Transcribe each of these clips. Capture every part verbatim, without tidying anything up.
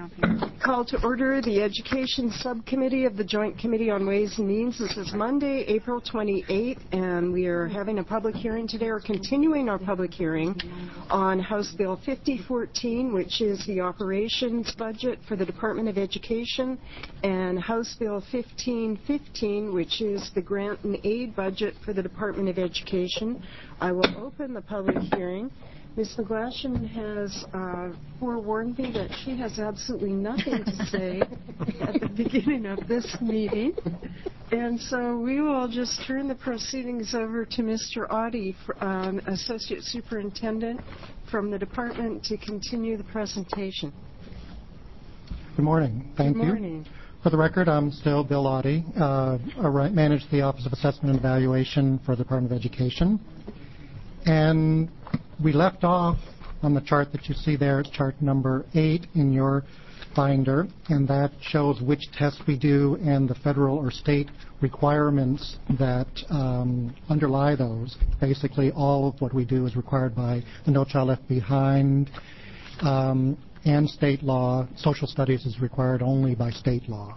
down here. Call to order the Education Subcommittee of the Joint Committee on Ways and Means. This is Monday, April twenty-eighth, and we are having a public hearing today, or continuing our public hearing on House Bill fifty fourteen, which is the operations budget for the Department of Education, and House Bill fifteen fifteen, which is the grant and aid budget for the Department of Education. I will open the public hearing. Miz McGlashan has uh, forewarned me that she has absolutely nothing to say at the beginning of this meeting. And so we will just turn the proceedings over to Mister Audi, um, Associate Superintendent from the department, to continue the presentation. Good morning. Thank Good morning. you. For the record, I'm still Bill Audi. Uh, I manage the Office of Assessment and Evaluation for the Department of Education. And we left off on the chart that you see there. It's chart number eight in your binder, and that shows which tests we do and the federal or state requirements that um, underlie those. Basically, all of what we do is required by the No Child Left Behind um, and state law. Social studies is required only by state law.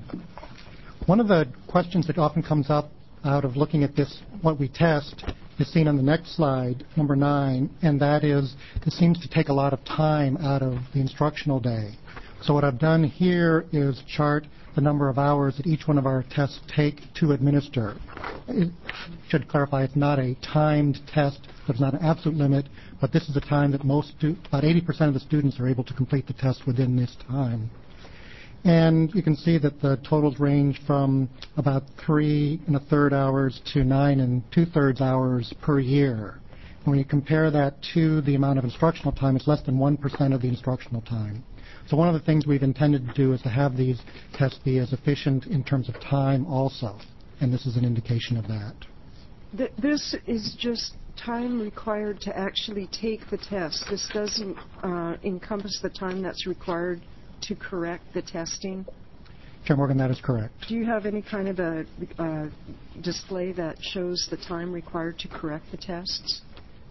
One of the questions that often comes up out of looking at this, what we test, is seen on the next slide, number nine, and that is it seems to take a lot of time out of the instructional day. So what I've done here is chart the number of hours that each one of our tests take to administer. It should clarify it's not a timed test, so it's not an absolute limit, but this is the time that most, stu- about eighty percent of the students are able to complete the test within this time. And you can see that the totals range from about three and a third hours to nine and two-thirds hours per year. And when you compare that to the amount of instructional time, it's less than one percent of the instructional time. So one of the things we've intended to do is to have these tests be as efficient in terms of time also, and this is an indication of that. Th- this is just time required to actually take the test. This doesn't uh, encompass the time that's required to correct the testing? Chair Morgan, that is correct. Do you have any kind of a uh, display that shows the time required to correct the tests?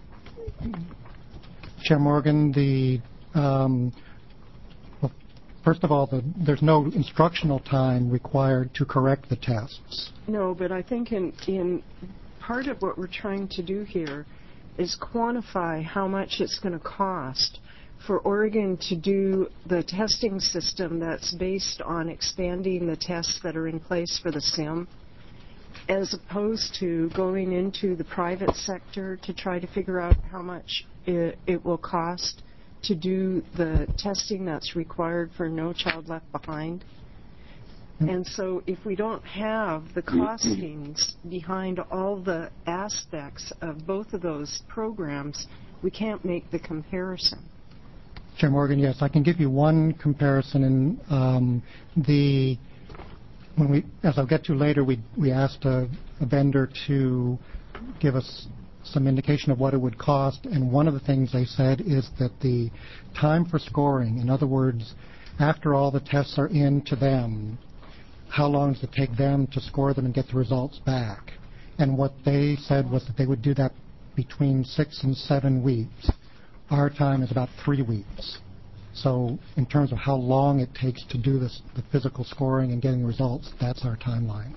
Chair Morgan, the um, well, first of all, the, there's no instructional time required to correct the tests. No, but I think in, in part of what we're trying to do here is quantify how much it's going to cost for Oregon to do the testing system that's based on expanding the tests that are in place for the S I M, as opposed to going into the private sector to try to figure out how much it, it will cost to do the testing that's required for No Child Left Behind. And so if we don't have the costings behind all the aspects of both of those programs, we can't make the comparison. Chair Morgan, yes, I can give you one comparison. In um, the when we, as I'll get to later, we we asked a, a vendor to give us some indication of what it would cost, and one of the things they said is that the time for scoring, in other words, after all the tests are in to them, how long does it take them to score them and get the results back? And what they said was that they would do that between six and seven weeks. Our time is about three weeks. So in terms of how long it takes to do this, the physical scoring and getting results, that's our timeline.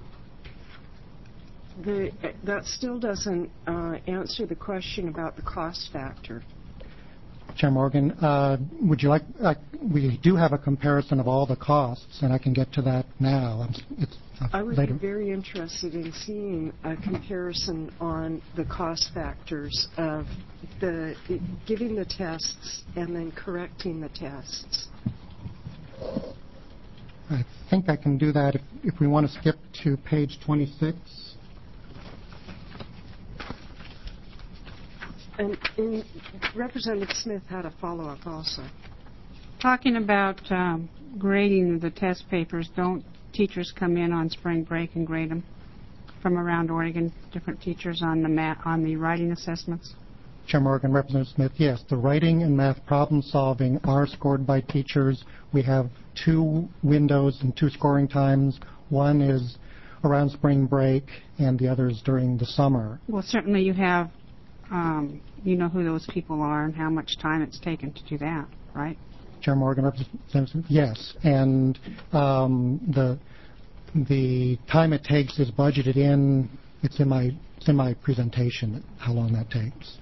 The, that still doesn't uh, answer the question about the cost factor. Chair Morgan, uh, would you like, uh, we do have a comparison of all the costs, and I can get to that now. It's, uh, I would later. be very interested in seeing a comparison on the cost factors of the giving the tests and then correcting the tests. I think I can do that if, if we want to skip to page twenty-six. And, and Representative Smith had a follow-up also. Talking about um, grading the test papers, don't teachers come in on spring break and grade them from around Oregon, different teachers on the math, on the writing assessments? Chair Morgan, Representative Smith, yes, the writing and math problem solving are scored by teachers. We have two windows and two scoring times. One is around spring break and the other is during the summer. Well, certainly you have, um, you know who those people are and how much time it's taken to do that, right? Chair Morgan, Representative, yes. And um, the the time it takes is budgeted in. It's in my it's in my presentation. How long that takes.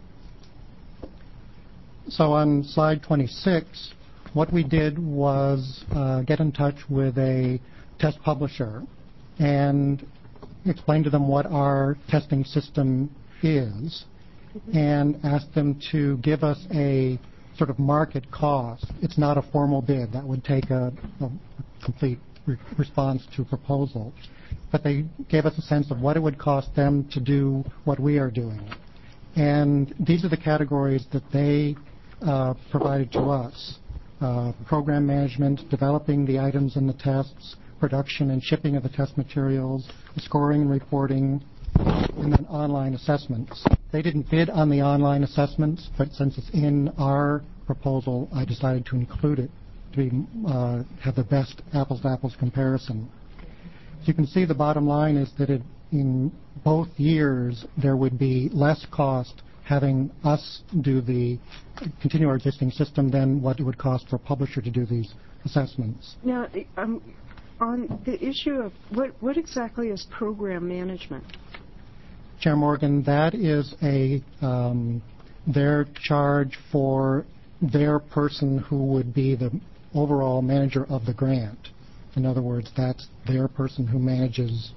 So on slide twenty-six, what we did was uh, get in touch with a test publisher and explain to them what our testing system is, and ask them to give us a sort of market cost. It's not a formal bid. That would take a, a complete re response to a proposal. But they gave us a sense of what it would cost them to do what we are doing. And these are the categories that they uh, provided to us. Uh, program management, developing the items in the tests, production and shipping of the test materials, scoring and reporting, and then online assessments. They didn't bid on the online assessments, but since it's in our proposal, I decided to include it to be, uh, have the best apples-to-apples comparison. As you can see, the bottom line is that it, in both years, there would be less cost having us do the, continue our existing system than what it would cost for a publisher to do these assessments. Now, um, on the issue of what, what exactly is program management? Chair Morgan, that is a um, their charge for their person who would be the overall manager of the grant. In other words, that's their person who manages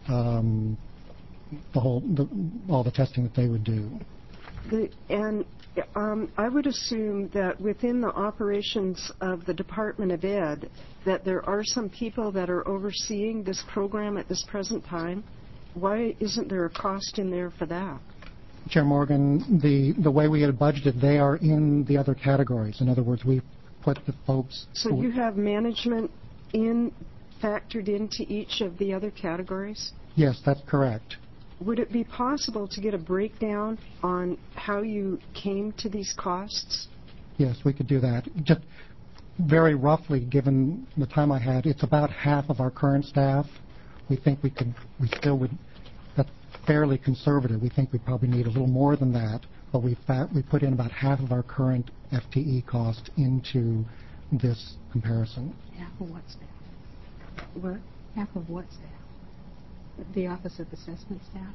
um, the whole, the, all the testing that they would do. The, and um, I would assume that within the operations of the Department of Ed, that there are some people that are overseeing this program at this present time. Why isn't there a cost in there for that? Chair Morgan, the, the way we had budgeted, they are in the other categories. In other words, we put the folks... So you have management in factored into each of the other categories? Yes, that's correct. Would it be possible to get a breakdown on how you came to these costs? Yes, we could do that. Just very roughly, given the time I had, it's about half of our current staff. We think we could, we still would, that's fairly conservative. We think we probably need a little more than that, but we we put in about half of our current F T E cost into this comparison. Half of what staff? What? Half of what staff? The Office of Assessment staff?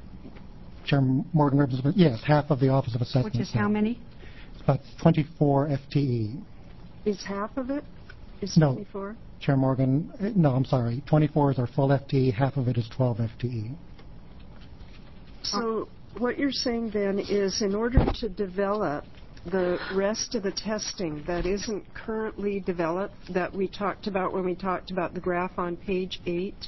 Chair Morgan, Representative, yes, half of the Office of Assessment Which is staff. how many? It's about twenty-four F T E. Is half of it? Is No. twenty-four? Chair Morgan, uh, no, I'm sorry. twenty-four is our full F T E. Half of it is twelve F T E. So what you're saying then is in order to develop the rest of the testing that isn't currently developed that we talked about when we talked about the graph on page eight,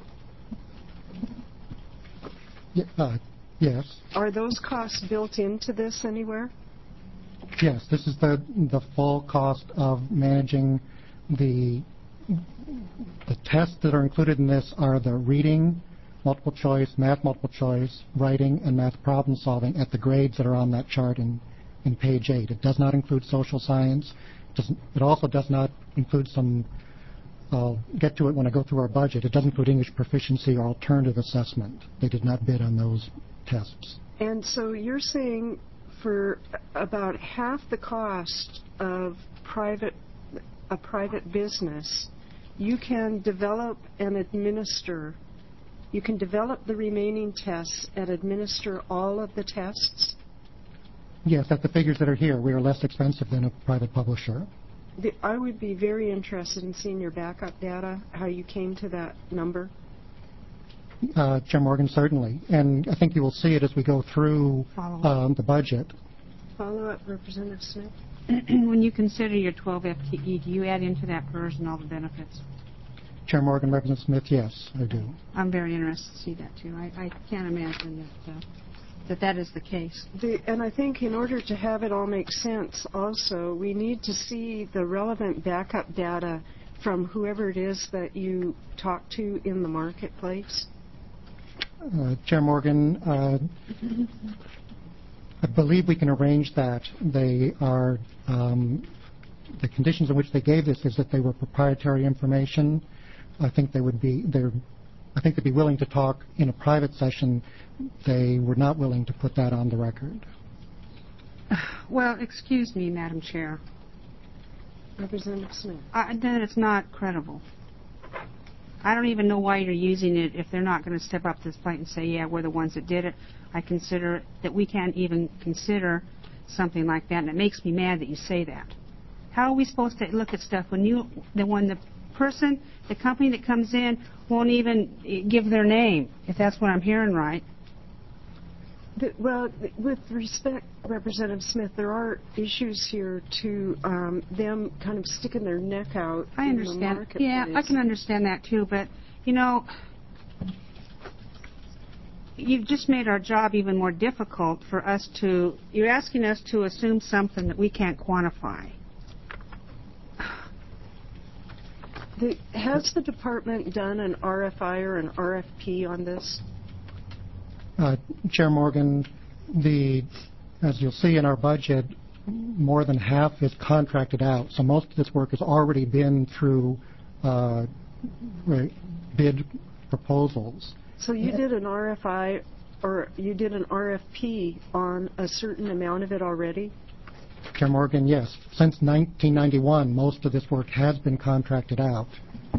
Y uh, yes. are those costs built into this anywhere? Yes, this is the the full cost of managing the the tests that are included in this are the reading, multiple choice, math multiple choice, writing, and math problem solving at the grades that are on that chart in, in page eight. It does not include social science. It, doesn't, it also does not include some, I'll get to it when I go through our budget, it doesn't include English proficiency or alternative assessment. They did not bid on those tests. And so you're saying for about half the cost of private a private business, you can develop and administer, you can develop the remaining tests and administer all of the tests? Yes, at the figures that are here, we are less expensive than a private publisher. The, I would be very interested in seeing your backup data, how you came to that number. Uh, Chair Morgan, certainly. And I think you will see it as we go through um, the budget. Follow up, Representative Smith. When you consider your twelve F T E, do you add into that PERS and all the benefits? Chair Morgan, Representative Smith, yes, I do. I'm very interested to see that, too. I, I can't imagine that, uh, that that is the case. The, and I think in order to have it all make sense also, we need to see the relevant backup data from whoever it is that you talk to in the marketplace. Uh, Chair Morgan, uh, I believe we can arrange that. They are, um, the conditions in which they gave this is that they were proprietary information. I think they would be, they're, I think they'd be willing to talk in a private session. They were not willing to put that on the record. Well, excuse me, Madam Chair. Representative Smith. Uh, then it's not credible. I don't even know why you're using it if they're not going to step up to this plate and say, yeah, we're the ones that did it. I consider that we can't even consider something like that, and it makes me mad that you say that. How are we supposed to look at stuff when you, the when the person, the company that comes in won't even give their name, if that's what I'm hearing right? The, well, with respect, Representative Smith, there are issues here to um, them kind of sticking their neck out I in understand. the marketplace. Yeah, I can understand that too, but, you know, you've just made our job even more difficult for us to, you're asking us to assume something that we can't quantify. The, has the department done an R F I or an R F P on this? Uh, Chair Morgan, the, as you'll see in our budget, more than half is contracted out. So most of this work has already been through uh, bid proposals. So you did an R F I or you did an R F P on a certain amount of it already? Chair Morgan, yes. Since nineteen ninety-one, most of this work has been contracted out.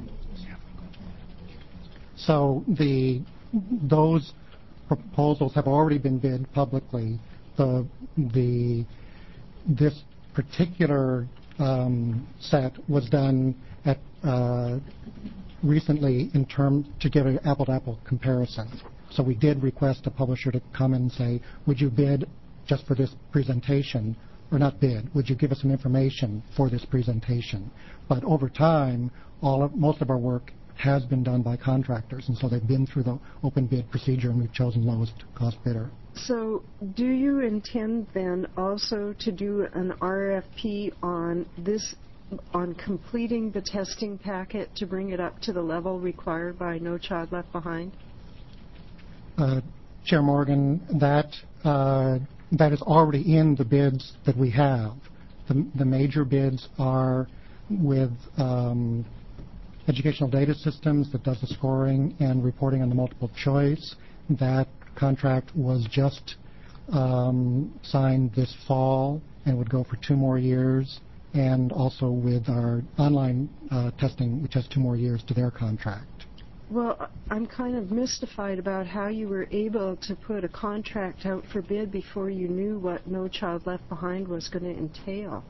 So the those proposals have already been bid publicly. The the this particular um, set was done at uh, recently in term to give an apple-to-apple comparison. So we did request a publisher to come in and say, would you bid just for this presentation, or not bid? Would you give us some information for this presentation? But over time, all of, most of our work has been done by contractors, and so they've been through the open bid procedure, and we've chosen lowest cost bidder. So do you intend then also to do an R F P on this, on completing the testing packet to bring it up to the level required by No Child Left Behind? Uh, Chair Morgan, that uh, that is already in the bids that we have. The, the major bids are with um, Educational Data Systems that does the scoring and reporting on the multiple choice. That contract was just um, signed this fall and would go for two more years, and also with our online uh, testing, which has two more years to their contract. Well, I'm kind of mystified about how you were able to put a contract out for bid before you knew what No Child Left Behind was going to entail.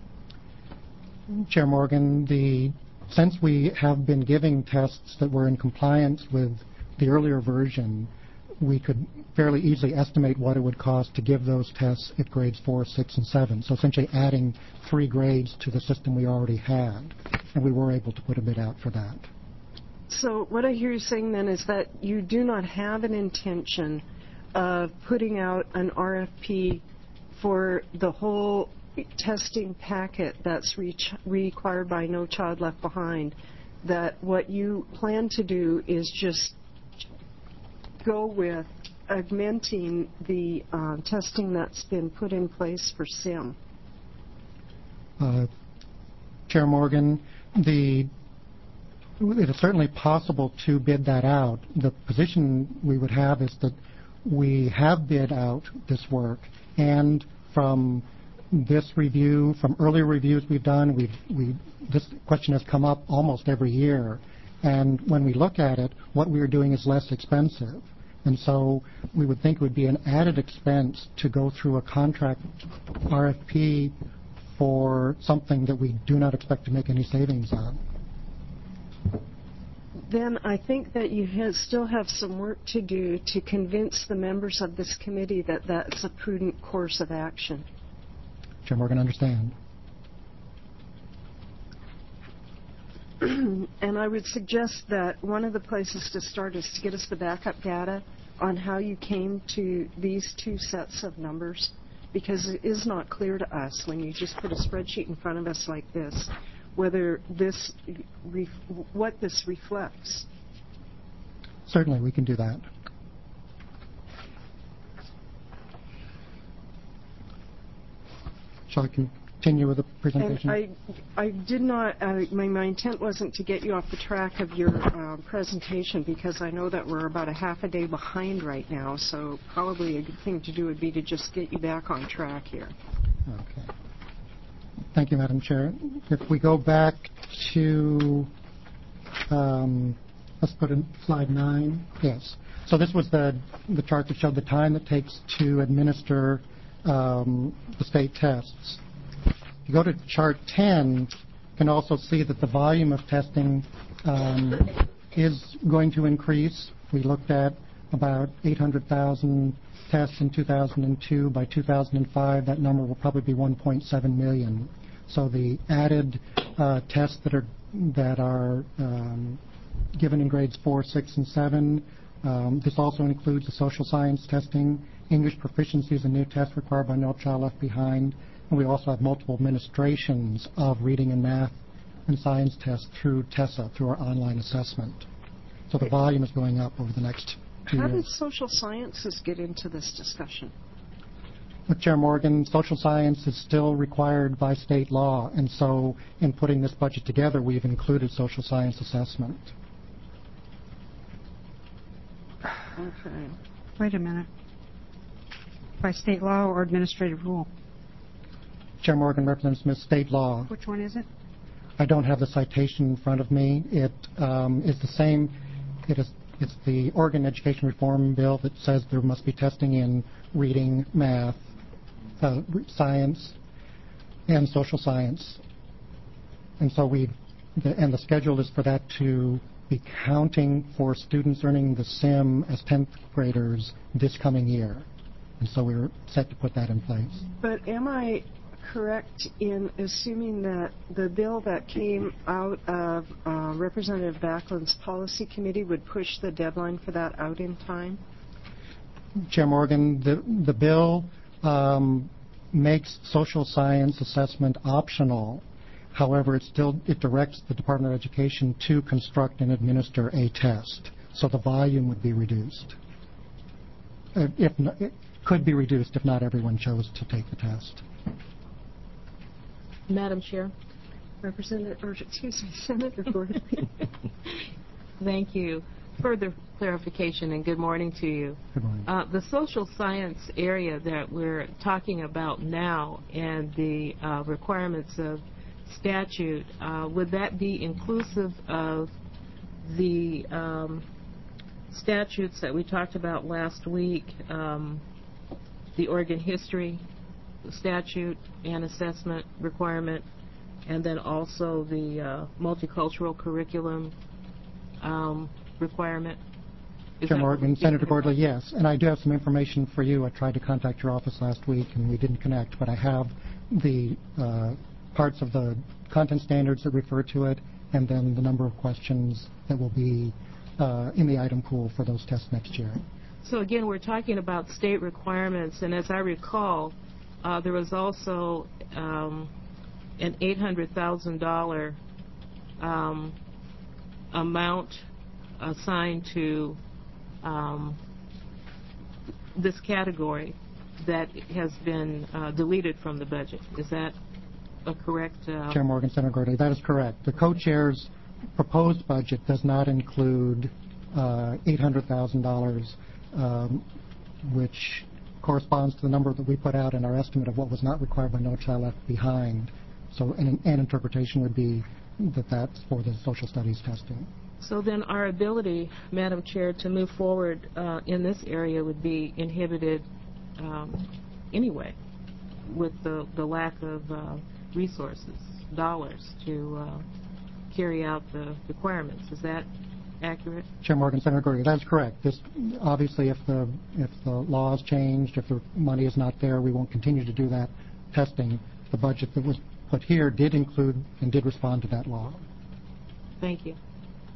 Chair Morgan, the since we have been giving tests that were in compliance with the earlier version, we could fairly easily estimate what it would cost to give those tests at grades four, six, and seven. So essentially adding three grades to the system we already had, and we were able to put a bid out for that. So what I hear you saying then is that you do not have an intention of putting out an R F P for the whole testing packet that's re required by No Child Left Behind, that what you plan to do is just go with augmenting the uh, testing that's been put in place for SIM. Uh, Chair Morgan, the it is certainly possible to bid that out. The position we would have is that we have bid out this work, and from this review, from earlier reviews we've done, we've, we, this question has come up almost every year. And when we look at it, what we are doing is less expensive. And so we would think it would be an added expense to go through a contract R F P for something that we do not expect to make any savings on. Then I think that you have, still have some work to do to convince the members of this committee that that's a prudent course of action. Chair Morgan, understand. And I would suggest that one of the places to start is to get us the backup data on how you came to these two sets of numbers, because it is not clear to us when you just put a spreadsheet in front of us like this whether this, ref what this reflects. Certainly, we can do that. Shall I continue with the presentation? And I, I did not, uh, my, my intent wasn't to get you off the track of your uh, presentation, because I know that we're about a half a day behind right now, so probably a good thing to do would be to just get you back on track here. Okay. Thank you, Madam Chair. If we go back to, um, let's put in slide nine. Yes. So this was the, the chart that showed the time it takes to administer um, the state tests. If you go to chart ten, you can also see that the volume of testing um, is going to increase. We looked at about eight hundred thousand tests in two thousand two. By two thousand five, that number will probably be one point seven million. So the added uh, tests that are that are um, given in grades four, six, and seven. Um, this also includes the social science testing. English proficiency is a new test required by No Child Left Behind. And we also have multiple administrations of reading and math and science tests through TESSA, through our online assessment. So the volume is going up over the next two How years. did social sciences get into this discussion? With Chair Morgan, social science is still required by state law, and so in putting this budget together, we've included social science assessment. Okay. Wait a minute. By state law or administrative rule? Chair Morgan, Representative Smith, state law. Which one is it? I don't have the citation in front of me. It um, is the same. It is. It's the Oregon Education Reform Bill that says there must be testing in reading, math, uh, science, and social science. And so we, the, and the schedule is for that to be counting for students earning the SIM as tenth graders this coming year. And so we're set to put that in place. But am I correct in assuming that the bill that came out of uh, Representative Backlund's policy committee would push the deadline for that out in time? Chair Morgan, the, the bill um, makes social science assessment optional. However, it still it directs the Department of Education to construct and administer a test. So the volume would be reduced. Uh, if not, it could be reduced if not everyone chose to take the test. Madam Chair. Representative, or excuse me, Senator Gordon. Thank you. Further clarification and good morning to you. Good morning. Uh, the social science area that we're talking about now and the uh, requirements of statute, uh, would that be inclusive of the um, statutes that we talked about last week, um, the Oregon history statute and assessment requirement, and then also the uh, multicultural curriculum um, requirement? Is Chair that Morgan, what Senator you're Gordley, yes. And I do have some information for you. I tried to contact your office last week and we didn't connect, but I have the uh, parts of the content standards that refer to it and then the number of questions that will be uh, in the item pool for those tests next year. So again, we're talking about state requirements, and as I recall, uh, there was also um, an eight hundred thousand dollars um, amount assigned to um, this category that has been uh, deleted from the budget. Is that a correct? Uh, Chair Morgan, Senator Gordley, that is correct. The co-chair's proposed budget does not include uh, eight hundred thousand dollars, um, which corresponds to the number that we put out in our estimate of what was not required by No Child Left Behind. So an, an interpretation would be that that's for the social studies testing. So then our ability, Madam Chair, to move forward uh, in this area would be inhibited um, anyway with the, the lack of uh, resources, dollars, to uh, carry out the requirements. Is that accurate? Chair Morgan, Senator Gordley, that's correct. This, obviously, if the if the law is changed, if the money is not there, we won't continue to do that testing. The budget that was put here did include and did respond to that law. Thank you.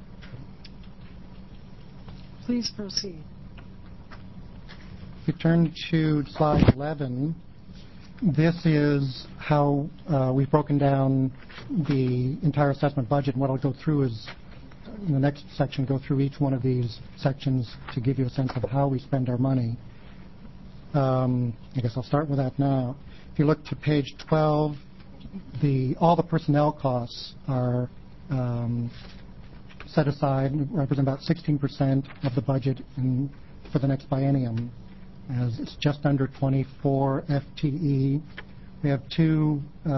Please proceed. If you turn to slide eleven, this is how uh, we've broken down the entire assessment budget. And what I'll go through is, in the next section, go through each one of these sections to give you a sense of how we spend our money. Um, I guess I'll start with that now. If you look to page twelve, the all the personnel costs are um, set aside, represent about sixteen percent of the budget in, for the next biennium, as it's just under twenty-four F T E. We have two uh,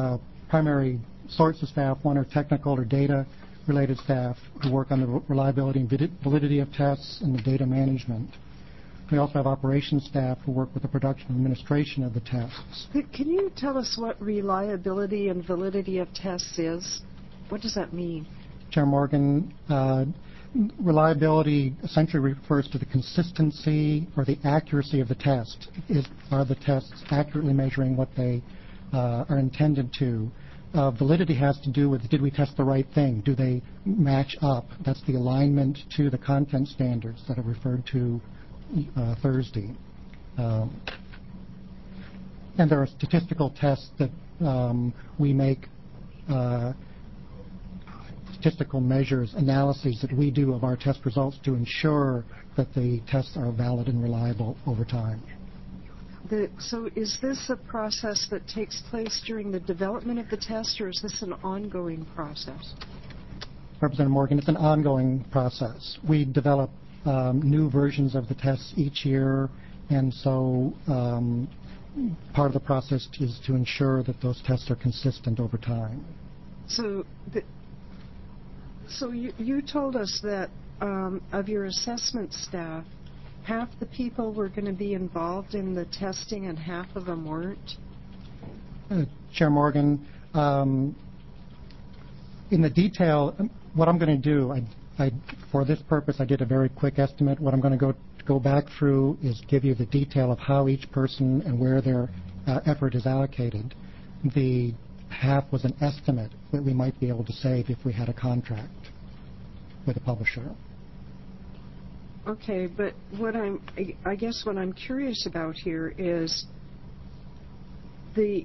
primary sorts of staff. One are technical or data-related staff who work on the reliability and validity of tests and the data management. We also have operations staff who work with the production and administration of the tests. Can you tell us what reliability and validity of tests is? What does that mean? Chair Morgan, uh, reliability essentially refers to the consistency or the accuracy of the test. Is, are the tests accurately measuring what they uh, are intended to? Uh, validity has to do with, did we test the right thing? Do they match up? That's the alignment to the content standards that are referred to uh, Thursday. Um, and there are statistical tests that um, we make uh, statistical measures, analyses that we do of our test results to ensure that the tests are valid and reliable over time. The, so is this a process that takes place during the development of the test, or is this an ongoing process? Representative Morgan, it's an ongoing process. We develop um, new versions of the tests each year, and so um, part of the process is to ensure that those tests are consistent over time. So, the, so you, you told us that um, of your assessment staff, half the people were going to be involved in the testing and half of them weren't? Uh, Chair Morgan, um, in the detail, what I'm going to do, I, I, for this purpose, I did a very quick estimate. What I'm going to go go back through is give you the detail of how each person and where their uh, effort is allocated. The half was an estimate that we might be able to save if we had a contract with a publisher. Okay, but what I'm, I guess what I'm curious about here is the,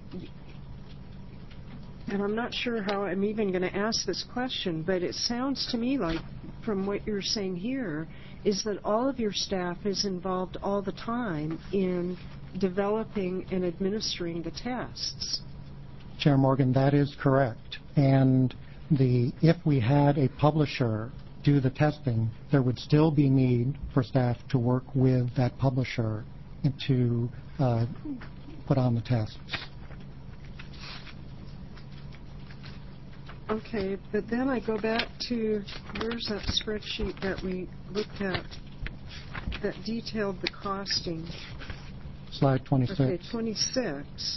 and I'm not sure how I'm even going to ask this question, but it sounds to me like, from what you're saying here, is that all of your staff is involved all the time in developing and administering the tests. Chair Morgan, that is correct. And the if we had a publisher do the testing, there would still be need for staff to work with that publisher and to uh, put on the tests. Okay, but then I go back to, where's that spreadsheet that we looked at that detailed the costing? Slide twenty-six. Okay, twenty-six.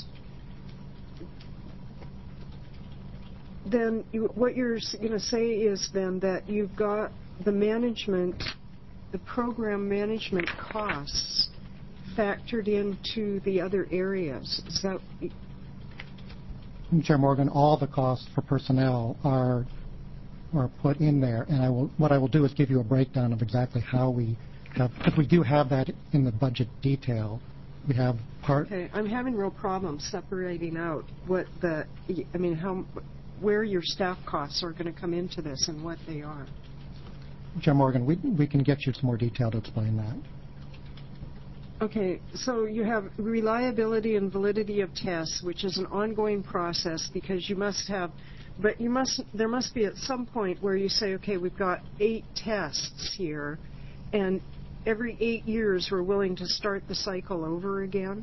Then you, what you're going to say is then that you've got the management, the program management costs factored into the other areas. Is that? Chair Morgan, all the costs for personnel are are put in there, and I will. What I will do is give you a breakdown of exactly how we have. Because we do have that in the budget detail. We have part. Okay, I'm having real problems separating out what the. I mean, how. where your staff costs are going to come into this and what they are. Chair Morgan, we, we can get you some more detail to explain that. Okay, so you have reliability and validity of tests, which is an ongoing process because you must have, but you must, there must be at some point where you say, okay, we've got eight tests here, and every eight years we're willing to start the cycle over again?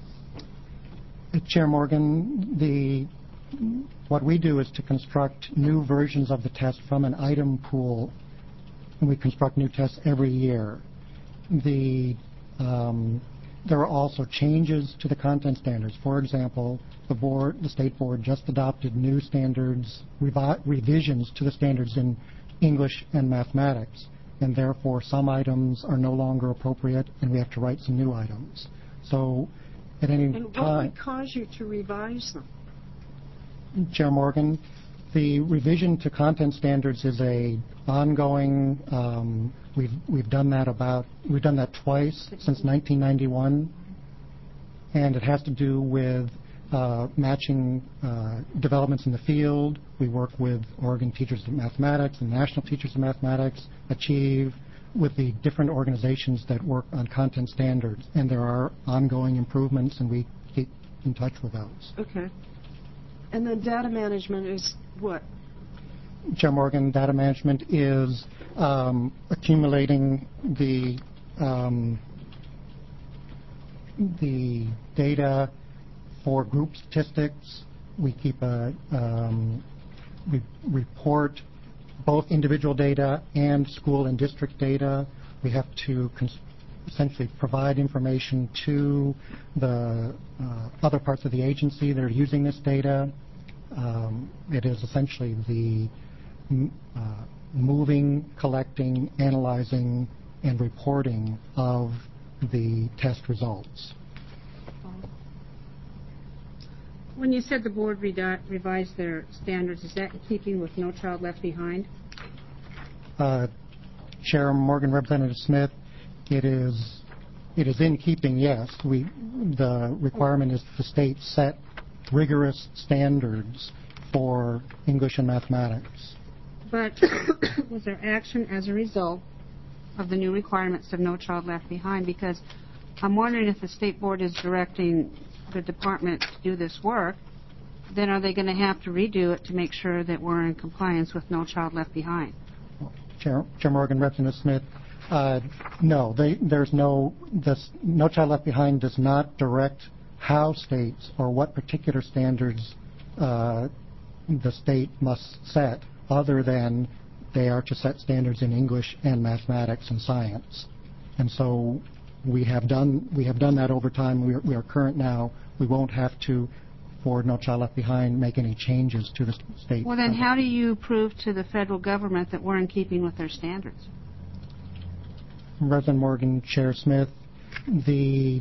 Chair Morgan, the what we do is to construct new versions of the test from an item pool, and we construct new tests every year. The, um, there are also changes to the content standards. For example, the board, the state board just adopted new standards, revi revisions to the standards in English and mathematics, and therefore some items are no longer appropriate, and we have to write some new items. So at any and time... what would cause you to revise them? Chair Morgan, the revision to content standards is a ongoing. Um, we've we've done that about we've done that twice since nineteen ninety-one, and it has to do with uh, matching uh, developments in the field. We work with Oregon Teachers of Mathematics and National Teachers of Mathematics, Achieve, with the different organizations that work on content standards, and there are ongoing improvements, and we keep in touch with those. Okay. And then data management is what? Chair Morgan, data management is um, accumulating the um, the data for group statistics, we keep a um, we report both individual data and school and district data. We have to cons- essentially provide information to the uh, other parts of the agency that are using this data. Um, it is essentially the uh, moving, collecting, analyzing, and reporting of the test results. When you said the board revi- revised their standards, is that in keeping with No Child Left Behind? Uh, Chair Morgan, Representative Smith, it is it is in keeping, yes. We the requirement is the state set rigorous standards for English and mathematics. But was there action as a result of the new requirements of No Child Left Behind? Because I'm wondering if the state board is directing the department to do this work, then are they going to have to redo it to make sure that we're in compliance with No Child Left Behind? Chair, Chair Morgan, Representative Smith, uh, no, they, there's no, this, No Child Left Behind does not direct how states or what particular standards uh, the state must set, other than they are to set standards in English and mathematics and science. And so we have done we have done that over time. We are, we are current now. We won't have to, for No Child Left Behind, make any changes to the state. Well, then how do you prove to the federal government that we're in keeping with their standards? Representative Morgan, Chair Smith, the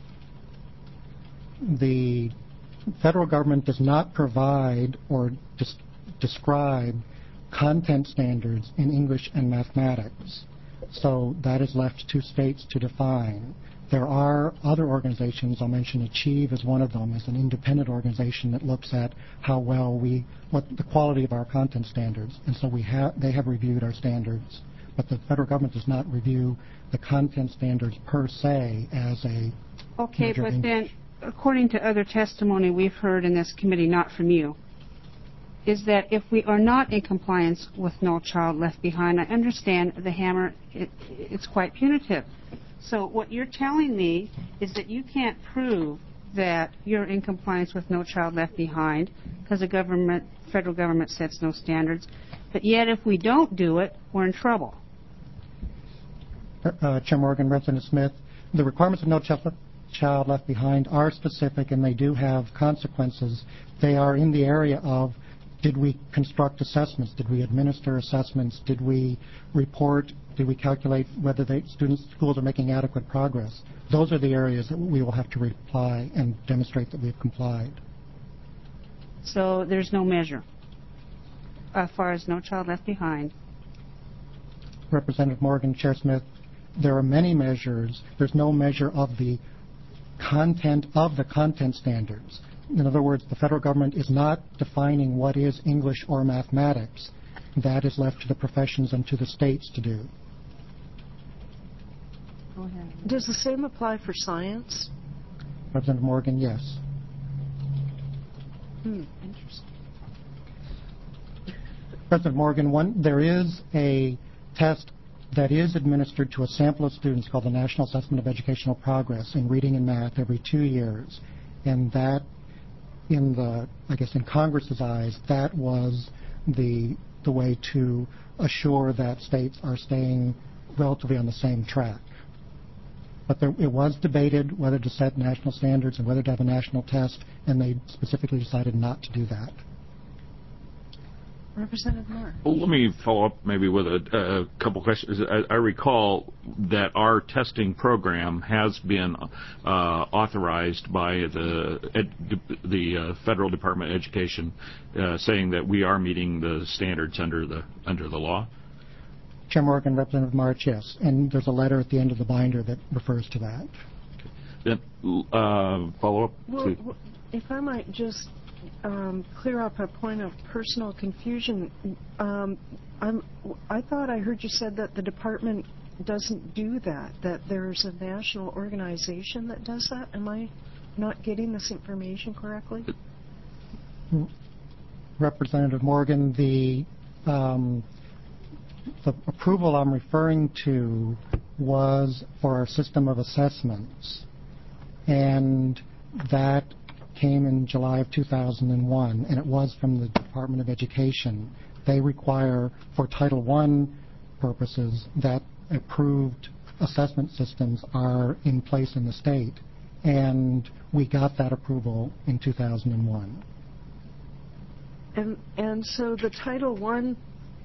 the federal government does not provide or des- describe content standards in English and mathematics. So that is left to states to define. There are other organizations, I'll mention Achieve as one of them, as an independent organization that looks at how well we, what the quality of our content standards. And so we have, they have reviewed our standards. But the federal government does not review the content standards per se as a Okay, measure of but English. then, according to other testimony we've heard in this committee, not from you, is that if we are not in compliance with No Child Left Behind, I understand the hammer, it, it's quite punitive. So what you're telling me is that you can't prove that you're in compliance with No Child Left Behind because the government, federal government sets no standards, but yet if we don't do it, we're in trouble. Uh, Chair Morgan, Representative Smith, the requirements of No Child Child Left Behind are specific and they do have consequences. They are in the area of, did we construct assessments? Did we administer assessments? Did we report? Did we calculate whether the students, schools are making adequate progress? Those are the areas that we will have to reply and demonstrate that we've complied. So there's no measure as far as No Child Left Behind. Representative Morgan, Chair Smith, there are many measures. There's no measure of the content of the content standards. In other words, the federal government is not defining what is English or mathematics. That is left to the professions and to the states to do. Go ahead. Does the same apply for science? Representative Morgan, yes. Hmm, interesting. President Morgan, one, there is a test that is administered to a sample of students called the National Assessment of Educational Progress in reading and math every two years. And that, in the, I guess in Congress's eyes, that was the, the way to assure that states are staying relatively on the same track. But there, it was debated whether to set national standards and whether to have a national test, and they specifically decided not to do that. Representative Moore. Well, let me follow up maybe with a, a couple questions. I, I recall that our testing program has been uh, authorized by the ed, the uh, Federal Department of Education, uh, saying that we are meeting the standards under the under the law. Chair Morgan, Representative March, yes, and there's a letter at the end of the binder that refers to that. Then uh, follow up. Well, to w- if I might just um, clear up a point of personal confusion, um, I'm, I thought I heard you said that the department doesn't do that, that there's a national organization that does that. Am I not getting this information correctly? Representative Morgan, the um, the approval I'm referring to was for our system of assessments, and that came in July of two thousand one, and it was from the Department of Education. They require, for Title one purposes, that approved assessment systems are in place in the state, and we got that approval in two thousand one. And, and so the Title one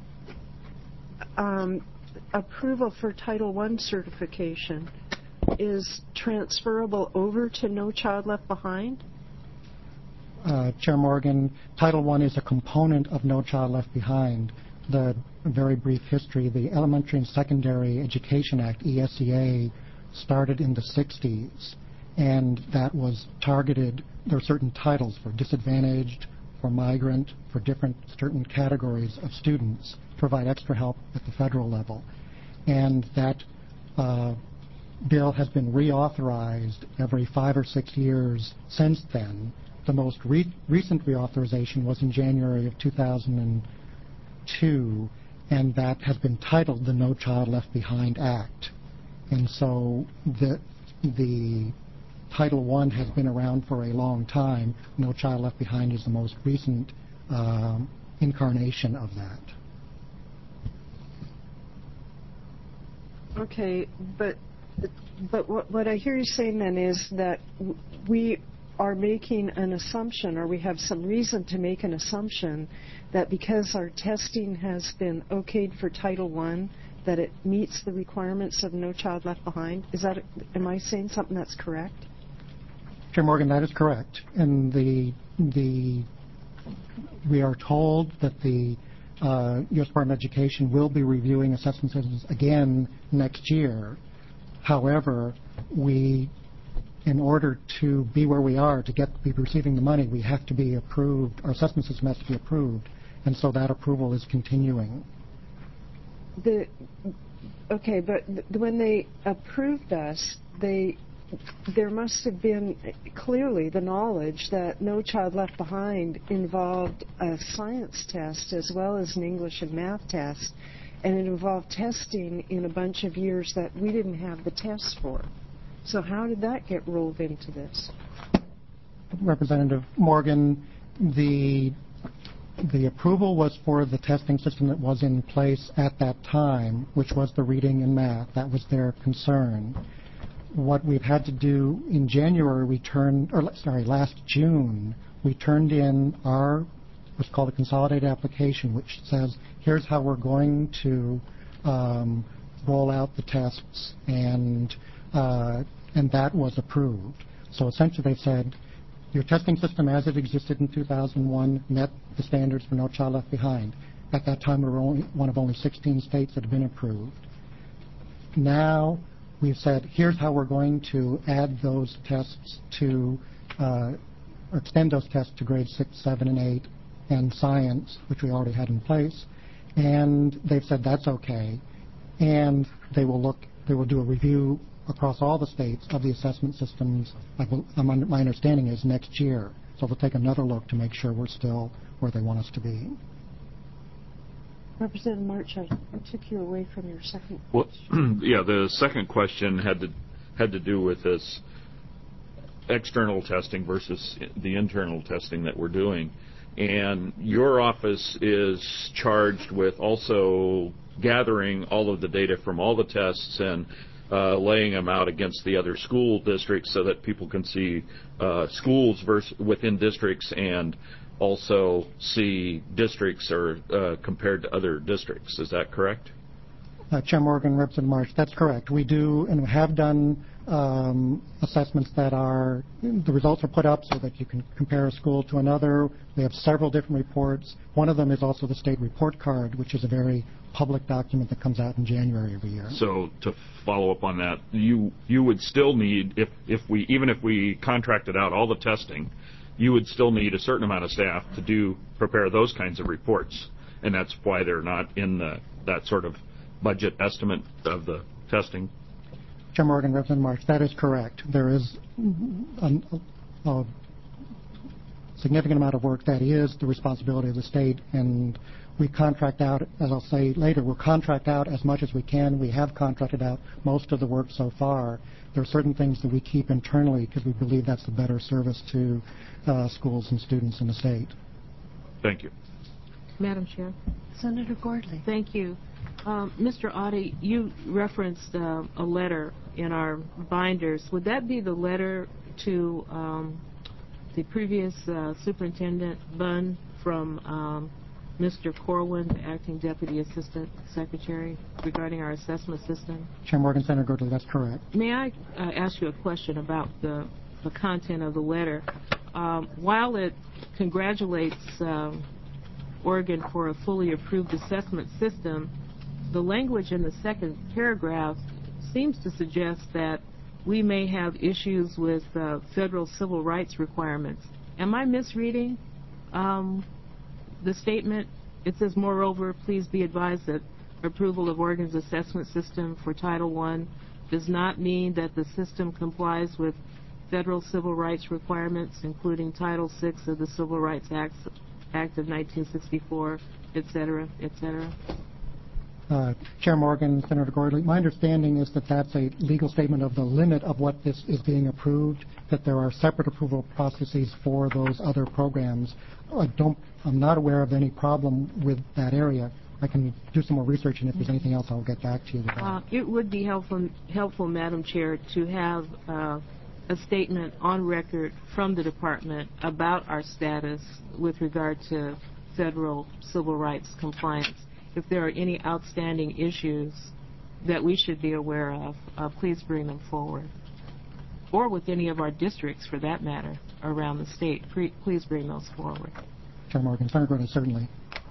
um, approval for Title one certification is transferable over to No Child Left Behind? Uh, Chair Morgan, Title one is a component of No Child Left Behind. The very brief history, the Elementary and Secondary Education Act, E S E A, started in the sixties, and that was targeted. There are certain titles for disadvantaged, for migrant, for different certain categories of students to provide extra help at the federal level. And that uh, bill has been reauthorized every five or six years since then. The most re recent reauthorization was in January of two thousand two, and that has been titled the No Child Left Behind Act. And so the, the Title one has been around for a long time. No Child Left Behind is the most recent um, incarnation of that. Okay, but but what, what I hear you saying then is that w we are making an assumption, or we have some reason to make an assumption, that because our testing has been okayed for Title one, that it meets the requirements of No Child Left Behind. Is that, am I saying something that's correct? Chair Morgan, that is correct. And the the we are told that the uh, U S Department of Education will be reviewing assessment systems again next year. However, we, in order to be where we are, to get be receiving the money, we have to be approved. Our assessment system has to be approved, and so that approval is continuing. The okay, but th when they approved us, they there must have been clearly the knowledge that No Child Left Behind involved a science test as well as an English and math test, and it involved testing in a bunch of years that we didn't have the tests for. So how did that get rolled into this? Representative Morgan, the the approval was for the testing system that was in place at that time, which was the reading and math. That was their concern. What we've had to do in January, we turned, or sorry, last June, we turned in our what's called a consolidated application, which says here's how we're going to um, roll out the tests, and uh, and that was approved. So essentially, they said your testing system as it existed in two thousand one met the standards for No Child Left Behind. At that time, we were only one of only sixteen states that had been approved. Now, we've said, here's how we're going to add those tests to, uh, or extend those tests to grades six, seven, and eight, and science, which we already had in place. And they've said that's okay. And they will look, they will do a review across all the states of the assessment systems, I bel- my understanding is next year. So they'll take another look to make sure we're still where they want us to be. Representative March, I took you away from your second Well, question. yeah, the second question had to had to do with this external testing versus the internal testing that we're doing. And your office is charged with also gathering all of the data from all the tests and uh, laying them out against the other school districts so that people can see uh, schools versus within districts and also see districts or uh, compared to other districts. Is that correct? Uh, Chair Morgan, Representative March, that's correct. We do and have done um, assessments that are, the results are put up so that you can compare a school to another. We have several different reports. One of them is also the state report card, which is a very public document that comes out in January every year. So to follow up on that, you you would still need, if, if we even if we contracted out all the testing, you would still need a certain amount of staff to do prepare those kinds of reports, and that's why they're not in the that sort of budget estimate of the testing. Chair Morgan, Representative March, that is correct. There is a, a significant amount of work that is the responsibility of the state, and we contract out, as I'll say later, we'll contract out as much as we can. We have contracted out most of the work so far. There are certain things that we keep internally because we believe that's the better service to uh, schools and students in the state. Thank you. Madam Chair. Senator Gordley. Thank you. Um, Mister Audie, you referenced uh, a letter in our binders. Would that be the letter to um, the previous uh, Superintendent Bunn from um, Mister Corwin, the Acting Deputy Assistant Secretary, regarding our assessment system? Chair Morgan, Senator Gordley, that's correct. May I uh, ask you a question about the, the content of the letter? Um, while it congratulates um, Oregon for a fully approved assessment system, the language in the second paragraph seems to suggest that we may have issues with uh, federal civil rights requirements. Am I misreading um, the statement? It says, moreover, please be advised that approval of Oregon's assessment system for Title one does not mean that the system complies with federal civil rights requirements, including Title six of the Civil Rights Act, Act of nineteen sixty-four, et cetera, et cetera. Uh, Chair Morgan, Senator Gordley, my understanding is that that's a legal statement of the limit of what this is being approved, that there are separate approval processes for those other programs. I don't, I'm not aware of any problem with that area. I can do some more research, and if there's anything else, I'll get back to you with that. Uh, it would be helpful, helpful, Madam Chair, to have uh, a statement on record from the Department about our status with regard to federal civil rights compliance. If there are any outstanding issues that we should be aware of, uh, please bring them forward. Or with any of our districts, for that matter, around the state. Pre- please bring those forward. Chair Morgan, Senator Gordley, certainly.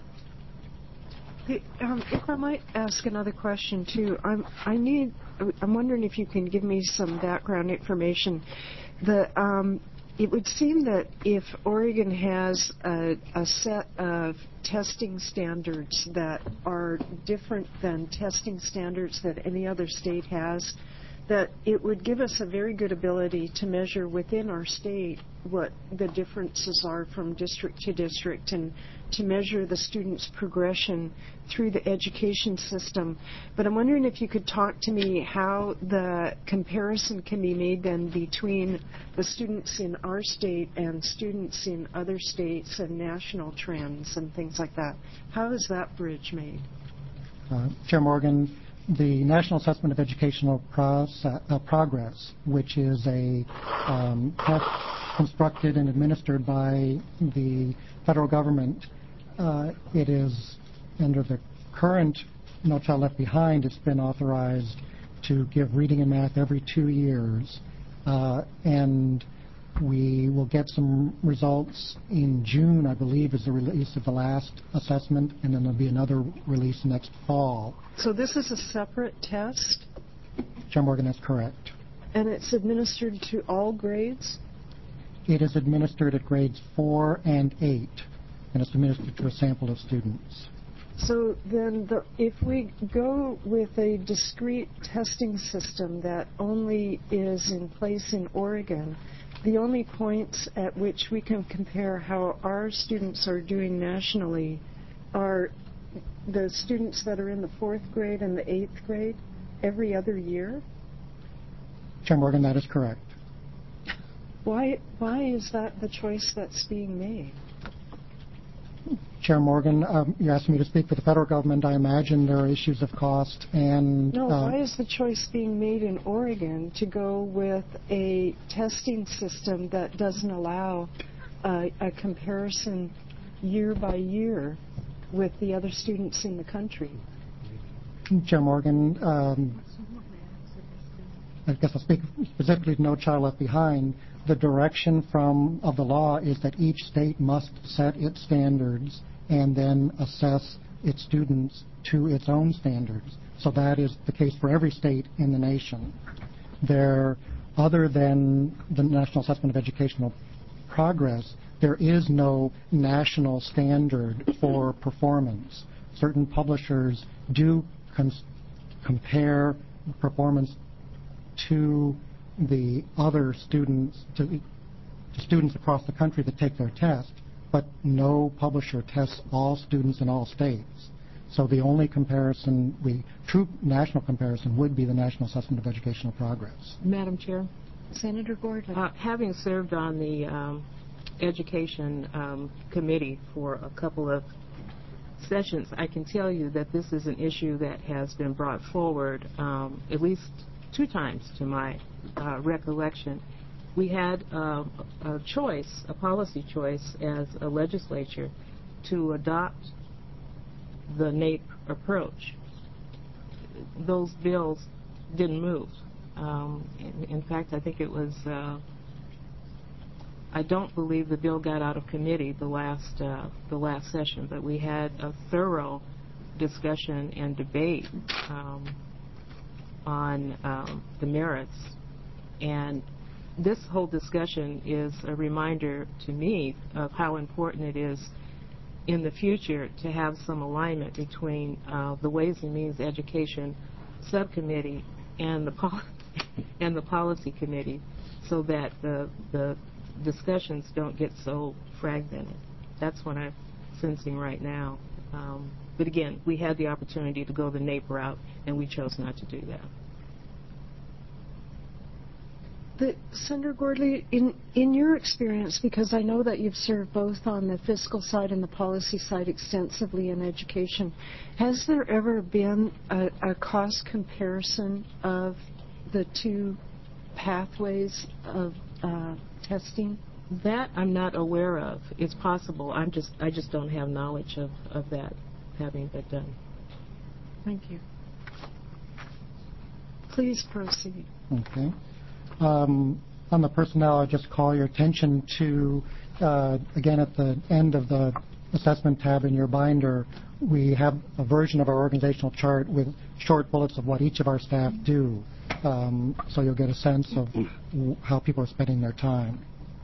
Hey, um, if I might ask another question too, I'm I need I'm wondering if you can give me some background information. The um, it would seem that if Oregon has a, a set of testing standards that are different than testing standards that any other state has, that it would give us a very good ability to measure within our state what the differences are from district to district and to measure the students' progression through the education system. But I'm wondering if you could talk to me how the comparison can be made then between the students in our state and students in other states and national trends and things like that. How is that bridge made? Uh, Chair Morgan, the National Assessment of Educational Process, uh, Progress, which is a um, test constructed and administered by the federal government, uh, it is under the current No Child Left Behind, it's been authorized to give reading and math every two years. Uh, and we will get some results in June, I believe, is the release of the last assessment, and then there'll be another release next fall. So this is a separate test? Chair Morgan, that's correct. And it's administered to all grades? It is administered at grades four and eight, and it's administered to a sample of students. So then the, if we go with a discrete testing system that only is in place in Oregon, the only points at which we can compare how our students are doing nationally are the students that are in the fourth grade and the eighth grade every other year? Chair Morgan, that is correct. Why, why is that the choice that's being made? Chair Morgan, um, you're asking me to speak for the federal government. I imagine there are issues of cost and... No, uh, why is the choice being made in Oregon to go with a testing system that doesn't allow uh, a comparison year by year with the other students in the country? Chair Morgan, um, I guess I'll speak specifically to No Child Left Behind. The direction from of the law is that each state must set its standards and then assess its students to its own standards. So that is the case for every state in the nation. There, other than the National Assessment of Educational Progress, there is no national standard for performance. Certain publishers do cons- compare performance to the other students, to, to students across the country that take their test, but no publisher tests all students in all states. So the only comparison, we true national comparison, would be the National Assessment of Educational Progress. Madam Chair, Senator Gordon. uh, having served on the um, Education um, Committee for a couple of sessions, I can tell you that this is an issue that has been brought forward um, at least two times to my uh, recollection. We had uh, a choice, a policy choice as a legislature to adopt the NAEP approach. Those bills didn't move. Um, in, in fact, I think it was, uh, I don't believe the bill got out of committee the last, uh, the last session, but we had a thorough discussion and debate um, on um, the merits. And this whole discussion is a reminder to me of how important it is in the future to have some alignment between uh, the Ways and Means Education Subcommittee and the pol and the Policy Committee, so that the the discussions don't get so fragmented. That's what I'm sensing right now. Um, but again, we had the opportunity to go the NAEP route, and we chose not to do that. The, Senator Gordley, in, in your experience, because I know that you've served both on the fiscal side and the policy side extensively in education, has there ever been a, a cost comparison of the two pathways of uh, testing? That I'm not aware of. It's possible. I'm just I just don't have knowledge of, of that having been done. Thank you. Please proceed. Okay. Um, on the personnel, I just call your attention to, uh, again, at the end of the assessment tab in your binder, we have a version of our organizational chart with short bullets of what each of our staff do, um, so you'll get a sense of w how people are spending their time.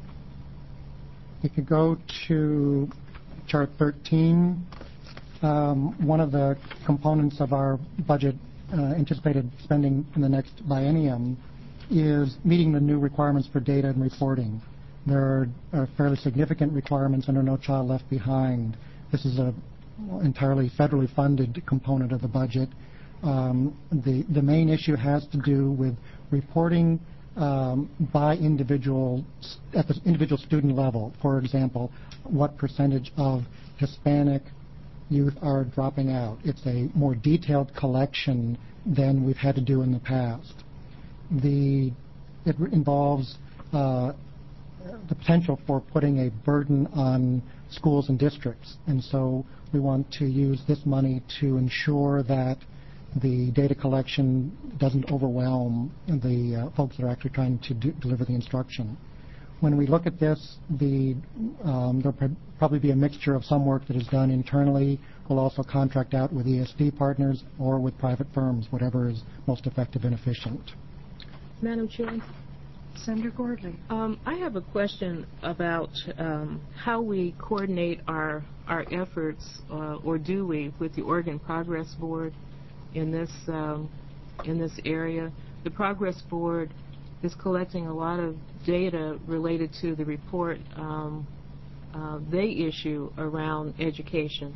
You can go to chart thirteen. Um, one of the components of our budget uh, anticipated spending in the next biennium is meeting the new requirements for data and reporting. There are fairly significant requirements under No Child Left Behind. This is a entirely federally funded component of the budget. Um, the, the main issue has to do with reporting um, by individual, at the individual student level. For example, what percentage of Hispanic youth are dropping out. It's a more detailed collection than we've had to do in the past. The, it involves uh, the potential for putting a burden on schools and districts, and so we want to use this money to ensure that the data collection doesn't overwhelm the uh, folks that are actually trying to do, deliver the instruction. When we look at this, the, um, there'll pr probably be a mixture of some work that is done internally. We'll also contract out with E S D partners or with private firms, whatever is most effective and efficient. Madam Chair, Senator Gordley. um, I have a question about um, how we coordinate our our efforts, uh, or do we, with the Oregon Progress Board in this um, in this area. The Progress Board is collecting a lot of data related to the report um, uh, they issue around education.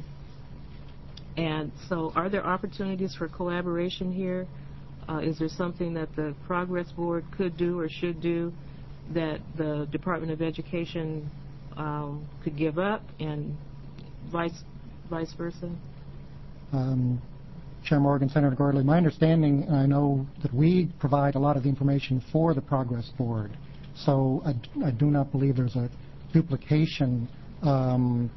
And so are there opportunities for collaboration here? Uh, is there something that the Progress Board could do or should do that the Department of Education um, could give up, and vice, vice versa? Um, Chair Morgan, Senator Gordley, my understanding, and I know that we provide a lot of the information for the Progress Board, so I, I do not believe there's a duplication. Um,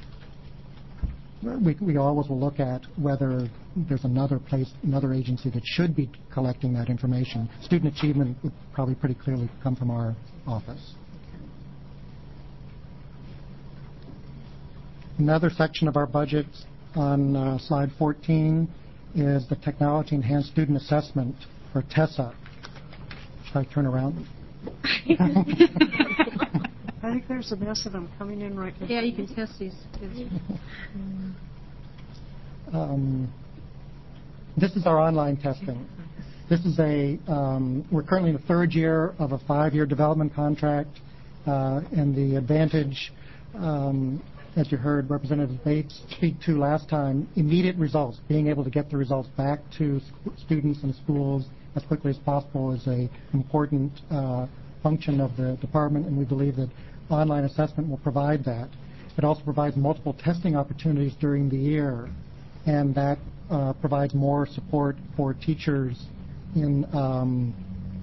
we, we always will look at whether there's another place, another agency that should be collecting that information. Student achievement would probably pretty clearly come from our office. Another section of our budget on uh, slide fourteen is the Technology Enhanced Student Assessment, or TESSA. Should I turn around? I think there's a mess of them coming in right now. Yeah, you can test these. Um, this is our online testing. This is a, um, we're currently in the third year of a five-year development contract, uh, and the advantage um, as you heard Representative Bates speak to last time, immediate results, being able to get the results back to sc- students and schools as quickly as possible is a important uh, function of the department, and we believe that online assessment will provide that. It also provides multiple testing opportunities during the year, and that uh, provides more support for teachers in um,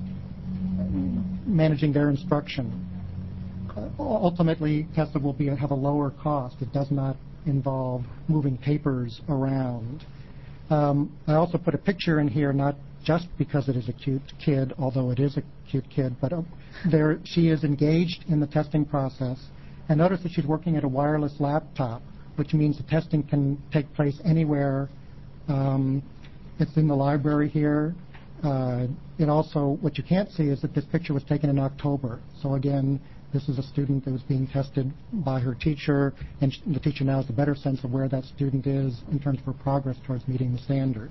managing their instruction. Uh, ultimately, TESTA will be, have a lower cost. It does not involve moving papers around. Um, I also put a picture in here, not just because it is a cute kid, although it is a cute kid, but uh, there she is engaged in the testing process. And notice that she's working at a wireless laptop, which means the testing can take place anywhere. Um, it's in the library here. Uh, it also, what you can't see is that this picture was taken in October. So again, this is a student that was being tested by her teacher, and sh- the teacher now has a better sense of where that student is in terms of her progress towards meeting the standard.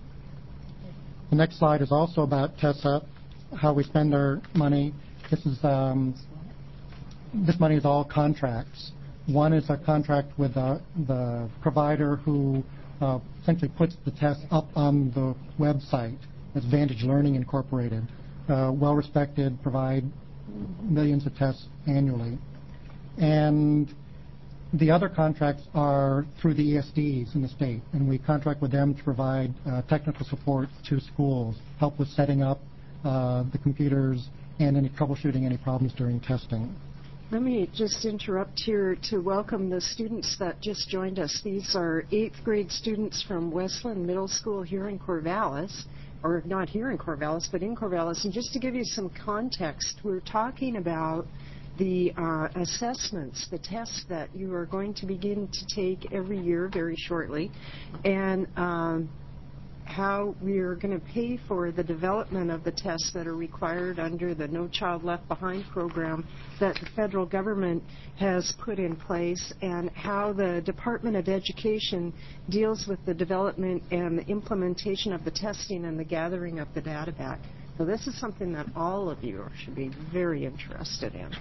The next slide is also about TESA, how we spend our money. This is um, this money is all contracts. One is a contract with uh, the provider who uh, essentially puts the test up on the website. It's Vantage Learning Incorporated. Uh, well-respected, provide millions of tests annually. And the other contracts are through the E S Ds in the state, and we contract with them to provide uh, technical support to schools, help with setting up uh, the computers, and any troubleshooting any problems during testing. Let me just interrupt here to welcome the students that just joined us. These are eighth grade students from Westland Middle School here in Corvallis, or not here in Corvallis, but in Corvallis. And just to give you some context, we're talking about the uh, assessments, the tests that you are going to begin to take every year very shortly, and um, how we are going to pay for the development of the tests that are required under the No Child Left Behind program that the federal government has put in place, and how the Department of Education deals with the development and the implementation of the testing and the gathering of the data back. So this is something that all of you should be very interested in.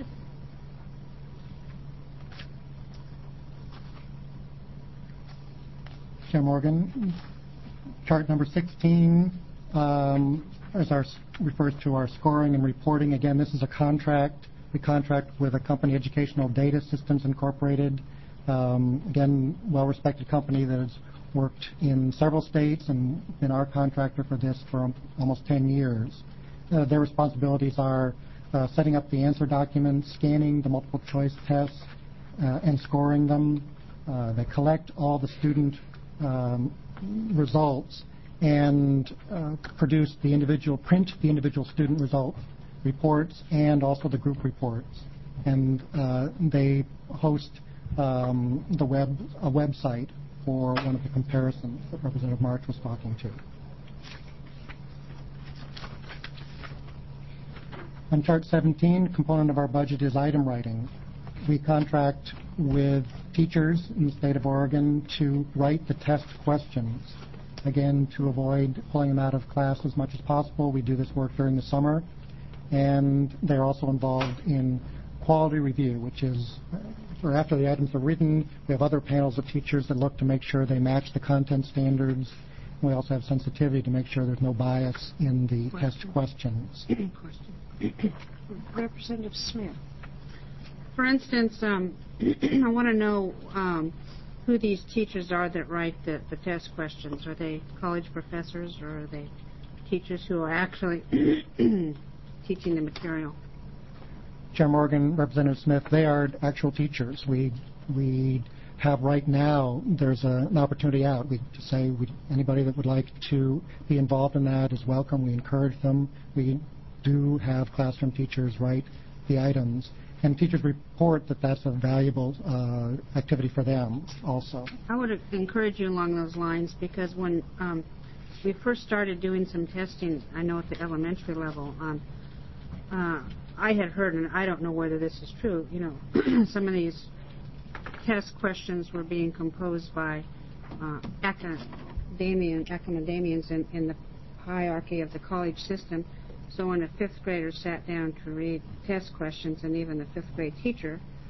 Chair Morgan, chart number sixteen um, is our, refers to our scoring and reporting. Again, this is a contract. We contract with a company, Educational Data Systems Incorporated. Um, again, well-respected company that has worked in several states and been our contractor for this for almost ten years. Uh, their responsibilities are uh, setting up the answer documents, scanning the multiple choice tests, uh, and scoring them. Uh, they collect all the student um, results and uh, produce the individual, print the individual student result reports and also the group reports. And uh, they host um, the web, a website for one of the comparisons that Representative March was talking to. On chart seventeen, component of our budget is item writing. We contract with teachers in the state of Oregon to write the test questions. Again, to avoid pulling them out of class as much as possible, we do this work during the summer. And they're also involved in quality review, which is, or after the items are written, we have other panels of teachers that look to make sure they match the content standards. We also have sensitivity to make sure there's no bias in the Question. test questions. Question. Representative Smith. For instance, um, I want to know um, who these teachers are that write the, the test questions. Are they college professors, or are they teachers who are actually teaching the material? Chair Morgan, Representative Smith, they are actual teachers. We we have right now, there's a, an opportunity out. We to say we, anybody that would like to be involved in that is welcome. We encourage them. We do have classroom teachers write the items. And teachers report that that's a valuable uh, activity for them also. I would encourage you along those lines, because when um, we first started doing some testing, I know at the elementary level, um, uh, I had heard, and I don't know whether this is true, you know, some of these test questions were being composed by uh, academian, academians in, in the hierarchy of the college system. So when a fifth grader sat down to read test questions, and even the fifth grade teacher,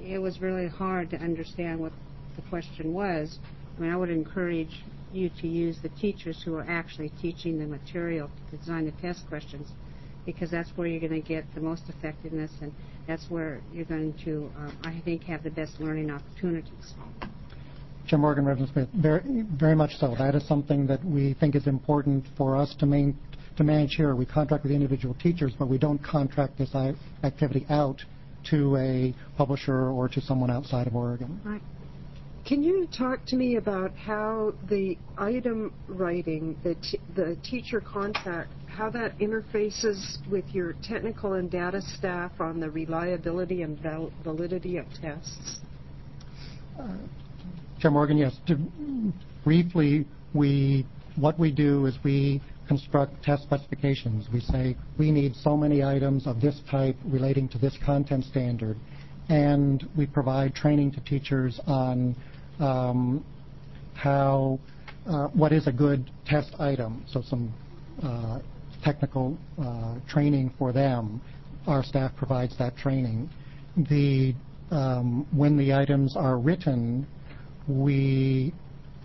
it was really hard to understand what the question was. I mean, I would encourage you to use the teachers who are actually teaching the material to design the test questions, because that's where you're going to get the most effectiveness, and that's where you're going to, um, I think, have the best learning opportunities. Chair Morgan, Reverend Smith, very, very much so. That is something that we think is important for us to, main, to manage here. We contract with individual teachers, but we don't contract this activity out to a publisher or to someone outside of Oregon. Right. Can you talk to me about how the item writing, the, t the teacher contact, how that interfaces with your technical and data staff on the reliability and val validity of tests? Uh, Chair Morgan, yes. To, briefly, we what we do is we construct test specifications. We say we need so many items of this type relating to this content standard, and we provide training to teachers on um, how uh, what is a good test item. So some uh, technical uh, training for them. Our staff provides that training. The um, when the items are written, we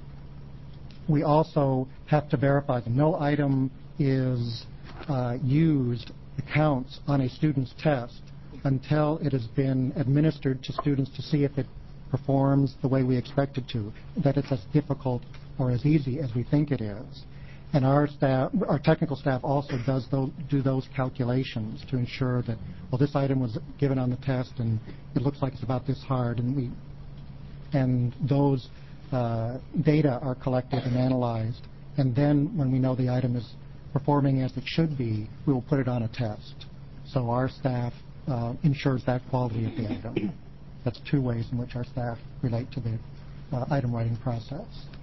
we also have to verify them. No item is uh, used, counts on a student's test until it has been administered to students to see if it performs the way we expect it to, that it's as difficult or as easy as we think it is. And our staff, our technical staff also does those, do those calculations to ensure that, well, this item was given on the test and it looks like it's about this hard, and we and those uh, data are collected and analyzed, and then when we know the item is performing as it should be, we will put it on a test. So our staff uh, ensures that quality of the item. That's two ways in which our staff relate to the uh, item writing process.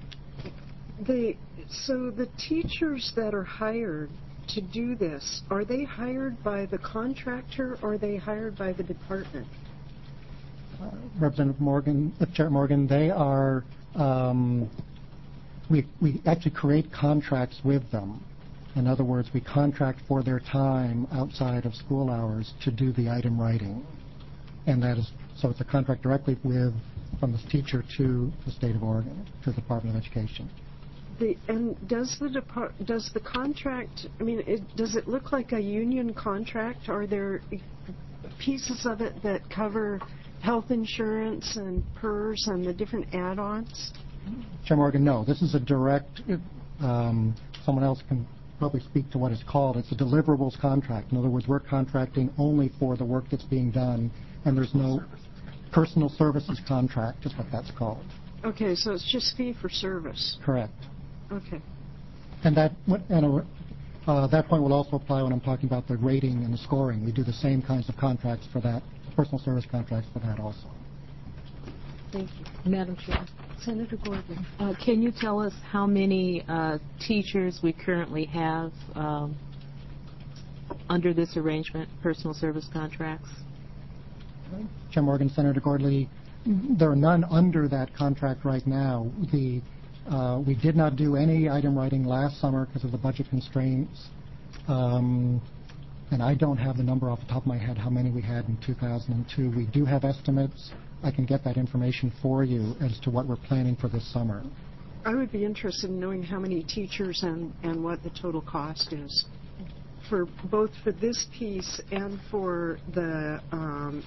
The, so the teachers that are hired to do this, are they hired by the contractor or are they hired by the department? Uh, Representative Morgan, uh, Chair Morgan, they are, um, we, we actually create contracts with them. In other words, we contract for their time outside of school hours to do the item writing. And that is, so it's a contract directly with, from the teacher to the state of Oregon, to the Department of Education. The, and does the depart, does the contract, I mean, it, does it look like a union contract? Are there pieces of it that cover health insurance and P E R S and the different add-ons? Chair Morgan, no. This is a direct, um, someone else can probably speak to what it's called. It's a deliverables contract. In other words, we're contracting only for the work that's being done, and there's no personal services contract is what that's called. Okay, so it's just fee for service. Correct. Okay. And that and uh, that point will also apply when I'm talking about the rating and the scoring. We do the same kinds of contracts for that, personal service contracts for that also. Thank you. Madam Chair, Senator Gordon. uh, can you tell us how many uh, teachers we currently have um, under this arrangement, personal service contracts? Chair Morgan, Senator Gordley, there are none under that contract right now. The Uh, we did not do any item writing last summer because of the budget constraints, um, and I don't have the number off the top of my head how many we had in two thousand two. We do have estimates. I can get that information for you as to what we're planning for this summer. I would be interested in knowing how many teachers and, and what the total cost is, for both for this piece and for the um,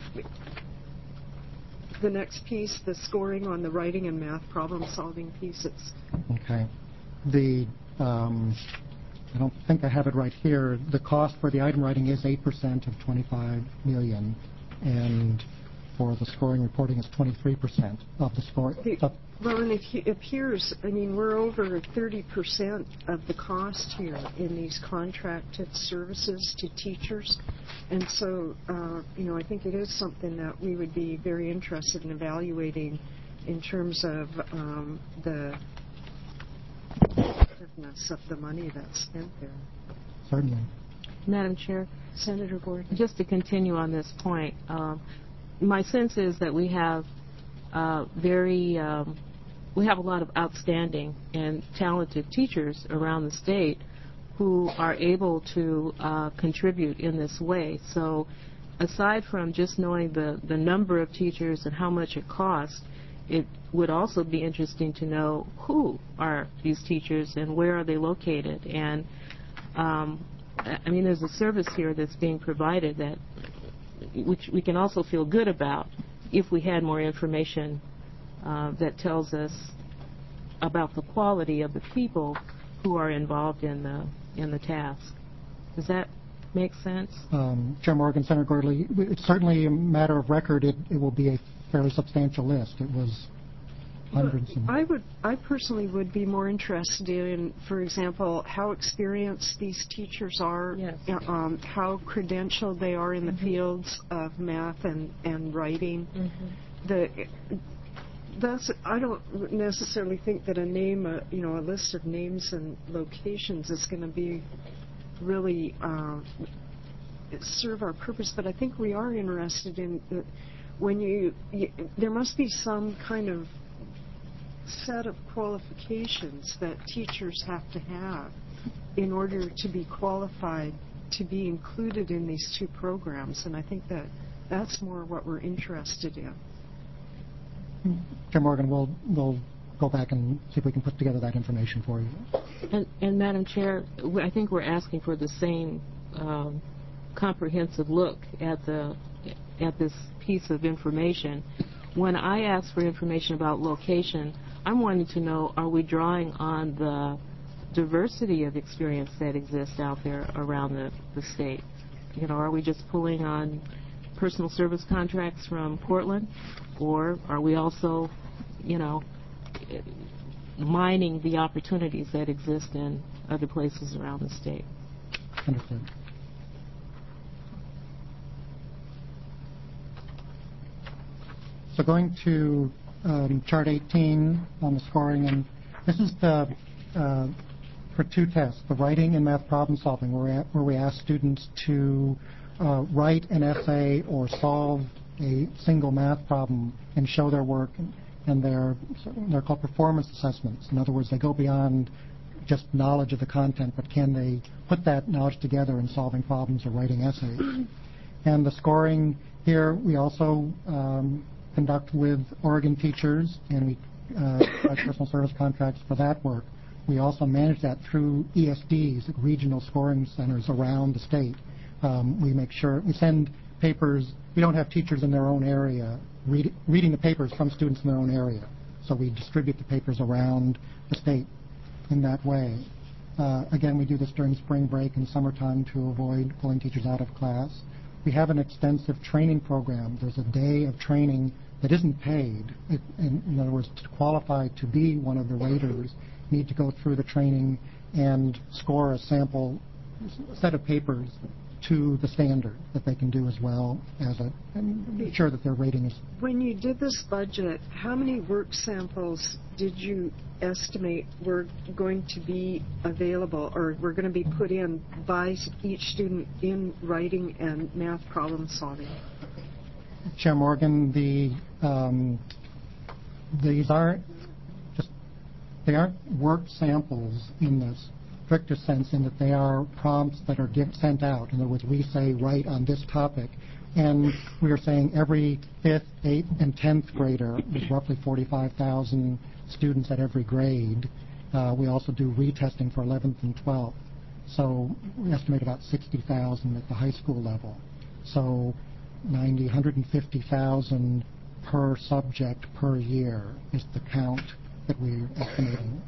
the next piece, the scoring on the writing and math problem-solving pieces. Okay. The um, I don't think I have it right here. The cost for the item writing is eight percent of twenty-five million dollars, and for the scoring reporting, it's twenty-three percent of the score. The, Of, well, and it appears, I mean, we're over thirty percent of the cost here in these contracted services to teachers. And so, uh, you know, I think it is something that we would be very interested in evaluating in terms of um, the effectiveness of the money that's spent there. certainly. Madam Chair, Senator Gordon. just to continue on this point, um, my sense is that we have uh, very, um, we have a lot of outstanding and talented teachers around the state who are able to uh, contribute in this way. So aside from just knowing the, the number of teachers and how much it costs, it would also be interesting to know who are these teachers and where are they located. And, um, I mean, there's a service here that's being provided that which we can also feel good about if we had more information uh, that tells us about the quality of the people who are involved in the in the task. Does that make sense? Um, Chair Morgan, Senator Gordley, it's certainly a matter of record. It, it will be a fairly substantial list. It was hundreds. And I would, I personally would be more interested in, for example, how experienced these teachers are, Yes. um, how credentialed they are in the fields of math and, and writing. Mm-hmm. The that's I don't necessarily think that a name, uh, you know, a list of names and locations is going to be really uh, serve our purpose. But I think we are interested in uh, when you, you there must be some kind of set of qualifications that teachers have to have in order to be qualified to be included in these two programs, and I think that that's more what we're interested in. Chair Morgan, we'll, we'll go back and see if we can put together that information for you. And, and Madam Chair, we- I think we're asking for the same um, comprehensive look at the at this piece of information. When I ask for information about location, I'm wanting to know, are we drawing on the diversity of experience that exists out there around the, the state? You know, are we just pulling on personal service contracts from Portland, or are we also, you know, mining the opportunities that exist in other places around the state? Understood. So going to um, chart eighteen on the scoring, and this is the uh, for two tests, the writing and math problem solving, where we, a- where we ask students to uh, write an essay or solve a single math problem and show their work, and, and they're, they're called performance assessments. In other words, they go beyond just knowledge of the content, but can they put that knowledge together in solving problems or writing essays? And the scoring here, we also um, conduct with Oregon teachers, and we uh, provide personal service contracts for that work. We also manage that through E S Ds, regional scoring centers around the state. Um, we make sure, we send papers, we don't have teachers in their own area read, reading the papers from students in their own area. So we distribute the papers around the state in that way. Uh, again, we do this during spring break and summertime to avoid pulling teachers out of class. We have an extensive training program. There's a day of training that isn't paid. It, in, in other words, to qualify to be one of the raters, you need to go through the training and score a sample set of papers to the standard that they can do as well as a, and make sure that their rating is. When you did this budget, how many work samples did you estimate were going to be available or were going to be put in by each student in writing and math problem solving? Chair Morgan, the um, these aren't just they aren't work samples in this strictest sense, in that they are prompts that are give, sent out. In other words, we say write on this topic, and we are saying every fifth, eighth, and tenth grader, with roughly forty-five thousand students at every grade. Uh, we also do retesting for eleventh and twelfth. So we estimate about sixty thousand at the high school level. So ninety, one hundred fifty thousand per subject per year is the count that we're estimating.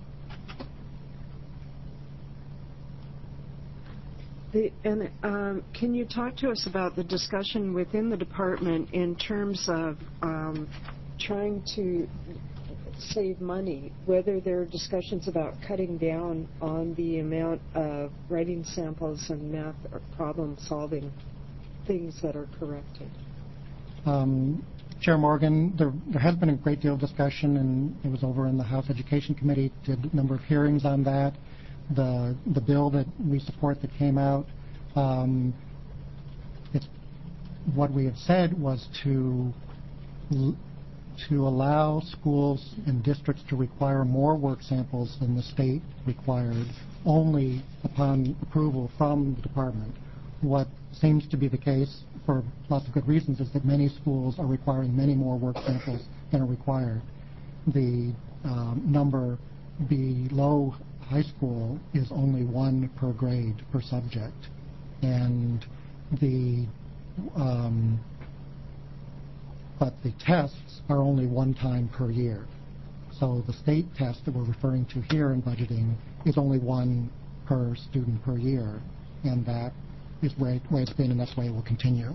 The, and um, can you talk to us about the discussion within the department in terms of um, trying to save money, whether there are discussions about cutting down on the amount of writing samples and math or problem solving things that are corrected? Um, Chair Morgan, there, there has been a great deal of discussion, and it was over in the House Education Committee, did a number of hearings on that. The the bill that we support that came out, um, it's, what we have said was to to allow schools and districts to require more work samples than the state required, only upon approval from the department. what seems to be the case for lots of good reasons is that many schools are requiring many more work samples than are required. The um, number below high school is only one per grade per subject, and the um, but the tests are only one time per year. So the state test that we're referring to here in budgeting is only one per student per year, and that is the way, way it's been, and that's the way it will continue.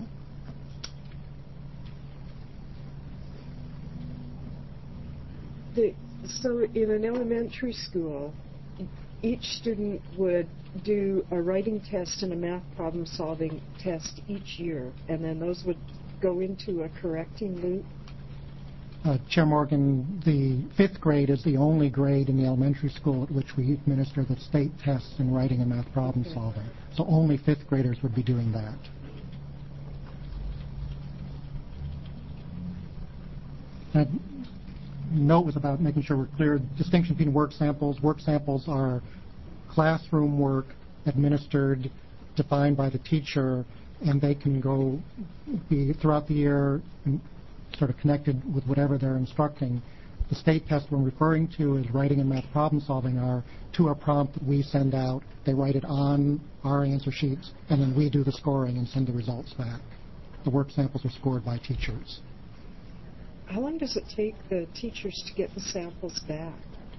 The, so in an elementary school, each student would do a writing test and a math problem-solving test each year, and then those would go into a correcting loop? Uh, Chair Morgan, the fifth grade is the only grade in the elementary school at which we administer the state tests in writing and math problem Okay. solving. So only fifth graders would be doing that. And note was about making sure we're clear. Distinction between work samples. Work samples are classroom work administered, defined by the teacher, and they can go be throughout the year sort of connected with whatever they're instructing. The state test we're referring to is writing and math problem solving are to a prompt that we send out. They write it on our answer sheets, and then we do the scoring and send the results back. The work samples are scored by teachers. How long does it take the teachers to get the samples back?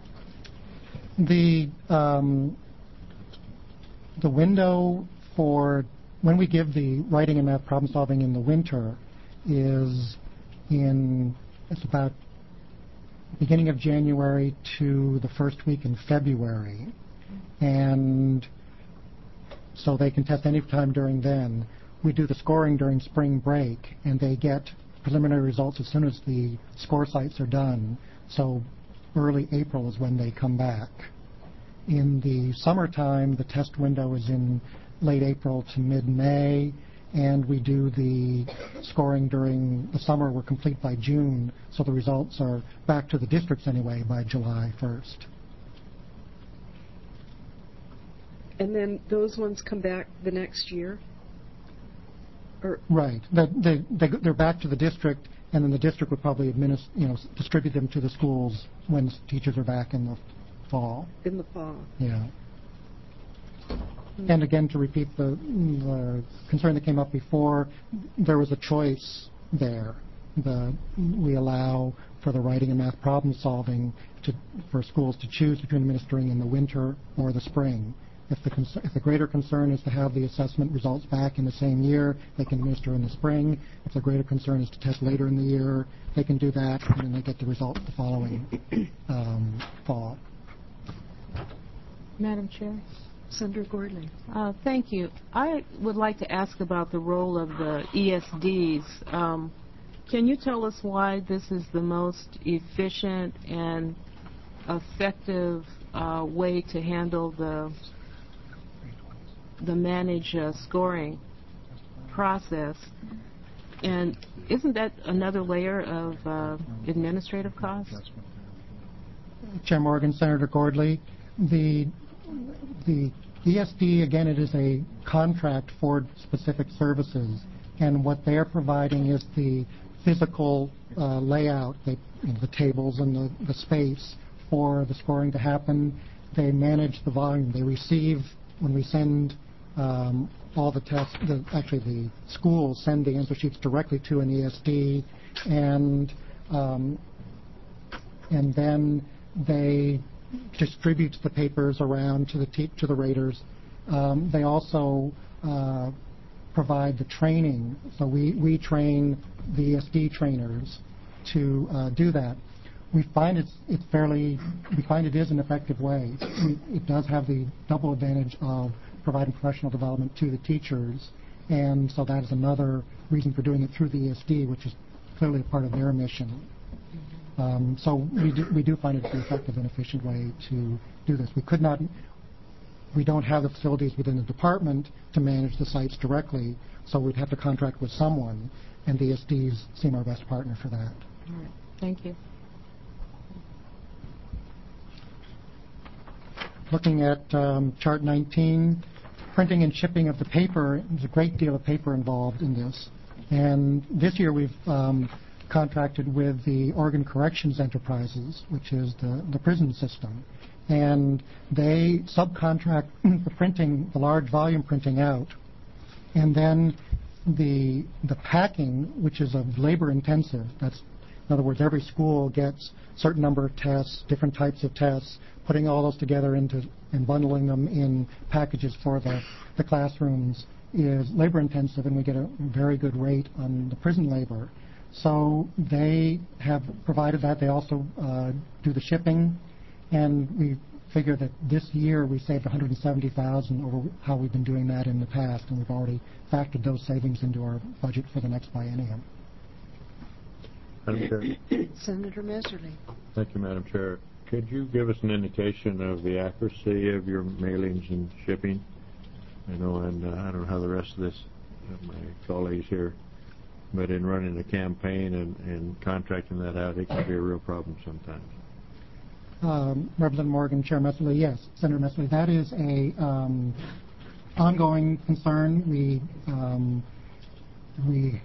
The um, the window for when we give the writing and math problem solving in the winter is in, it's about beginning of January to the first week in February. And so they can test any time during then. We do the scoring during spring break, and they get preliminary results as soon as the score sites are done. So early April is when they come back. In the summertime, the test window is in late April to mid-May, and we do the scoring during the summer. We're complete by June, so the results are back to the districts anyway by July first. And then those ones come back the next year? Or Right. They, they, they, they're back to the district, and then the district would probably administer, you know, distribute them to the schools when teachers are back in the fall. in the fall? Yeah. And again, to repeat the, the concern that came up before, there was a choice there. The, we allow for the writing and math problem solving to, for schools to choose between administering in the winter or the spring. If the, if the greater concern is to have the assessment results back in the same year, they can administer in the spring. If the greater concern is to test later in the year, they can do that, and then they get the results the following um, fall. Madam Chair? Senator Gordley. Uh, thank you. I would like to ask about the role of the E S Ds. Um, can you tell us why this is the most efficient and effective uh, way to handle the the managed uh, scoring process? And isn't that another layer of uh, administrative costs? Chair Morgan, Senator Gordley, the the E S D, again, it is a contract for specific services, and what they're providing is the physical uh, layout, they, you know, the tables and the, the space for the scoring to happen. They manage the volume. They receive, when we send um, all the tests, the, actually the schools send the answer sheets directly to an E S D, and um, and then they distribute the papers around to the te to the raters. Um, they also uh, provide the training. So we, we train the E S D trainers to uh, do that. We find it's, it's fairly, we find it is an effective way. It, it does have the double advantage of providing professional development to the teachers, and so that is another reason for doing it through the E S D, which is clearly a part of their mission. Um, so we do, we do find it to be an effective and efficient way to do this. We could not, we don't have the facilities within the department to manage the sites directly, so we'd have to contract with someone, and the E S Ds seem our best partner for that. All right. Thank you. Looking at um, chart nineteen, printing and shipping of the paper, there's a great deal of paper involved in this. And this year we've um, contracted with the Oregon Corrections Enterprises, which is the, the prison system. And they subcontract the printing, the large volume printing out. And then the, the packing, which is of labor intensive, that's, in other words, every school gets a certain number of tests, different types of tests, putting all those together into and bundling them in packages for the, the classrooms is labor intensive, and we get a very good rate on the prison labor. So they have provided that. They also uh, do the shipping, and we figure that this year we saved one hundred seventy thousand dollars over how we've been doing that in the past, and we've already factored those savings into our budget for the next biennium. Madam Chair. Senator Messerly. Thank you, Madam Chair. Could you give us an indication of the accuracy of your mailings and shipping? I know, and uh, I don't know how the rest of this, uh, my colleagues here, but in running a campaign and, and contracting that out, it can be a real problem sometimes. Um, Representative Morgan, Chair Messerly, yes, Senator Messerly, that is a um, ongoing concern. We um, we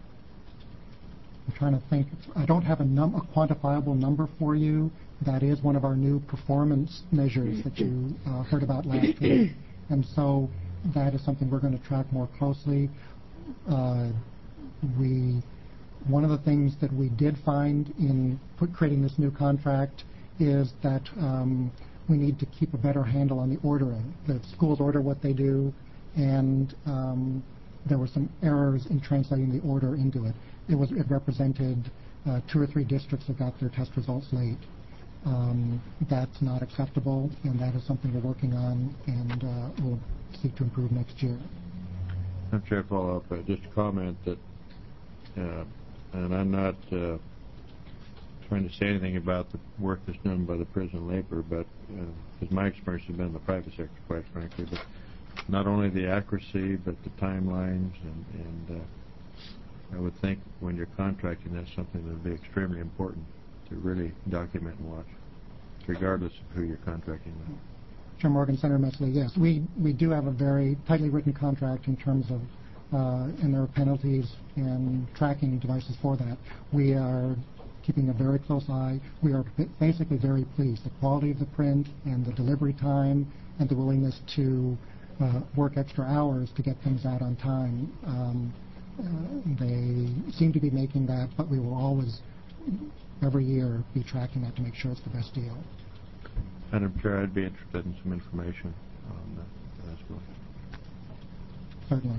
I'm trying to think. I don't have a, num a quantifiable number for you. That is one of our new performance measures that you uh, heard about last week, and so that is something we're going to track more closely. Uh, we one of the things that we did find in put, creating this new contract is that um, we need to keep a better handle on the ordering. The schools order what they do, and um, there were some errors in translating the order into it. It was it represented uh, two or three districts that got their test results late. Um, that's not acceptable, and that is something we're working on, and uh, we'll seek to improve next year. I'm Chair, follow up. Uh, just a comment that, uh, and I'm not uh, trying to say anything about the work that's done by the prison labor, but because uh, my experience has been in the private sector, quite frankly, but not only the accuracy, but the timelines, and, and uh, I would think when you're contracting, that's something that would be extremely important to really document and watch, regardless of who you're contracting with. Chair Morgan, Senator Messerly, yes, we, we do have a very tightly written contract in terms of, uh, and there are penalties and tracking devices for that. We are keeping a very close eye. We are basically very pleased. The quality of the print and the delivery time and the willingness to uh, work extra hours to get things out on time. Um, uh, they seem to be making that, but we will always, every year, be tracking that to make sure it's the best deal. Madam Chair, I'd be interested in some information on that as well. Certainly.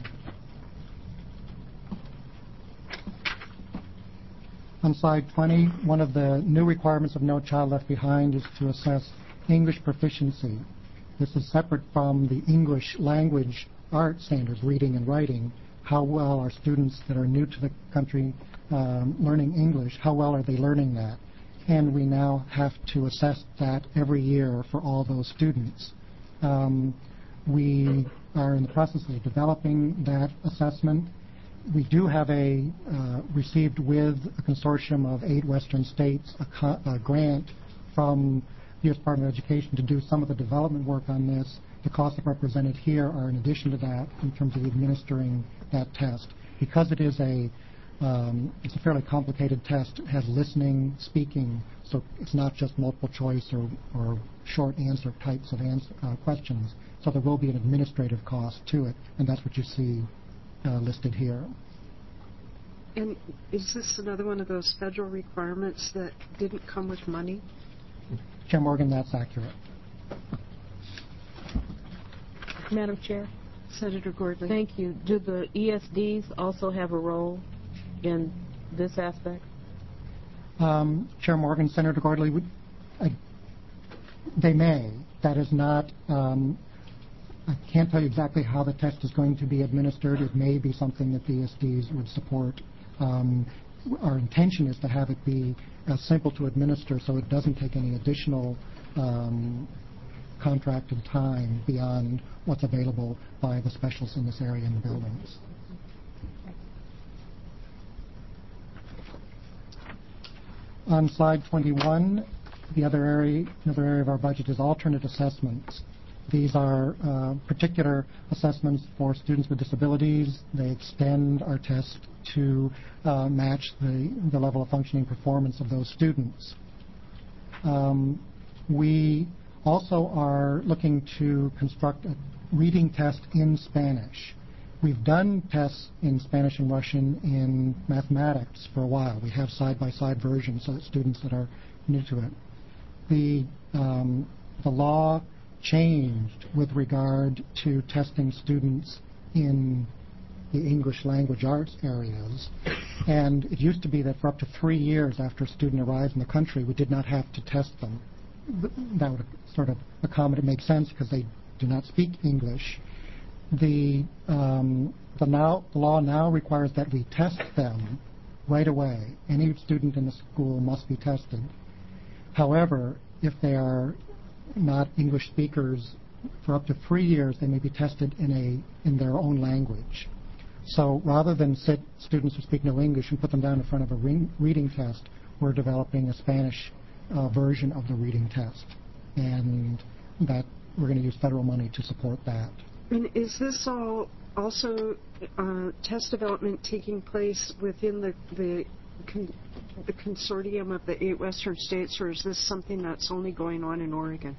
On slide twenty, one of the new requirements of No Child Left Behind is to assess English proficiency. This is separate from the English language art standards, reading and writing. How well are students that are new to the country um, learning English, how well are they learning that? And we now have to assess that every year for all those students. Um, we are in the process of developing that assessment. We do have a, uh, received with a consortium of eight Western states a, co a grant from the U S Department of Education to do some of the development work on this. The costs that are represented here are in addition to that in terms of administering that test. Because it is a Um, it's a fairly complicated test. It has listening, speaking, so it's not just multiple choice or, or short answer types of answer, uh, questions. So there will be an administrative cost to it, and that's what you see uh, listed here. And is this another one of those federal requirements that didn't come with money? Chair Morgan, that's accurate. Madam Chair. Senator Gordley. Thank you. Do the E S Ds also have a role in this aspect? Um, Chair Morgan, Senator Gordley, would, uh, they may. That is not, um, I can't tell you exactly how the test is going to be administered. It may be something that the E S Ds would support. Um, our intention is to have it be uh, simple to administer so it doesn't take any additional um, contracted time beyond what's available by the specialists in this area in the buildings. On slide twenty-one, the other area, another area of our budget is alternate assessments. These are uh, particular assessments for students with disabilities. They extend our test to uh, match the, the level of functioning performance of those students. Um, we also are looking to construct a reading test in Spanish. We've done tests in Spanish and Russian in mathematics for a while. We have side-by-side versions so that students that are new to it. The, um, the law changed with regard to testing students in the English language arts areas. And it used to be that for up to three years after a student arrives in the country, we did not have to test them. That would sort of accommodate, make sense because they do not speak English. The, um, the, now, the law now requires that we test them right away. Any student in the school must be tested. However, if they are not English speakers for up to three years, they may be tested in, a, in their own language. So rather than sit students who speak no English and put them down in front of a re reading test, we're developing a Spanish uh, version of the reading test. And that we're going to use federal money to support that. And is this all also uh, test development taking place within the, the, con the consortium of the eight western states, or is this something that's only going on in Oregon?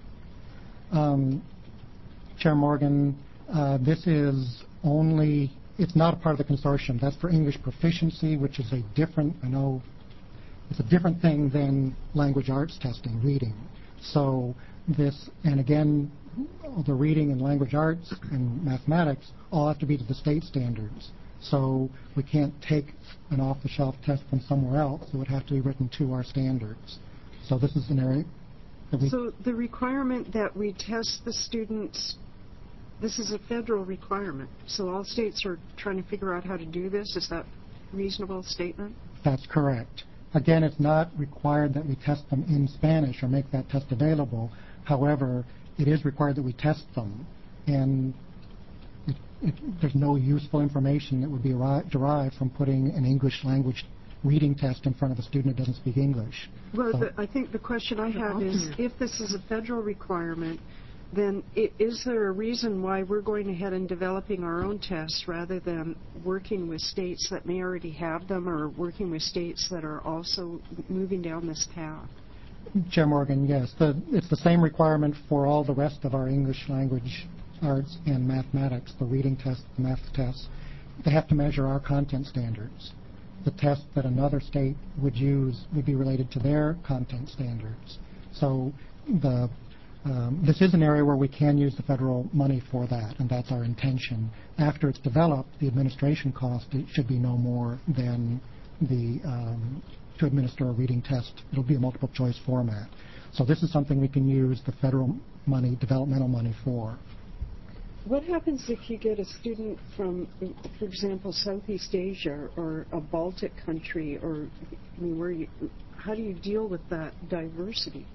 Um, Chair Morgan, uh, this is only, it's not a part of the consortium. That's for English proficiency, which is a different, I know, it's a different thing than language arts testing, reading. So this, and again, the reading and language arts and mathematics all have to be to the state standards. So we can't take an off-the-shelf test from somewhere else. It would have to be written to our standards. So this is an area that we... So the requirement that we test the students, this is a federal requirement. So all states are trying to figure out how to do this. Is that a reasonable statement? That's correct. Again, it's not required that we test them in Spanish or make that test available. However, it is required that we test them, and it, it, there's no useful information that would be derived from putting an English language reading test in front of a student who doesn't speak English. Well, So, the, I think the question I have is, if this is a federal requirement, then I, is there a reason why we're going ahead and developing our own tests rather than working with states that may already have them, or working with states that are also moving down this path? Chair Morgan, yes. The, it's the same requirement for all the rest of our English language arts and mathematics, the reading test, the math tests. They have to measure our content standards. The test that another state would use would be related to their content standards. So the, um, this is an area where we can use the federal money for that, and that's our intention. After it's developed, the administration cost it should be no more than the um, to administer a reading test. It'll be a multiple choice format. So this is something we can use the federal money, developmental money for. What happens if you get a student from, for example, Southeast Asia or a Baltic country, or I mean, where you, how do you deal with that diversity?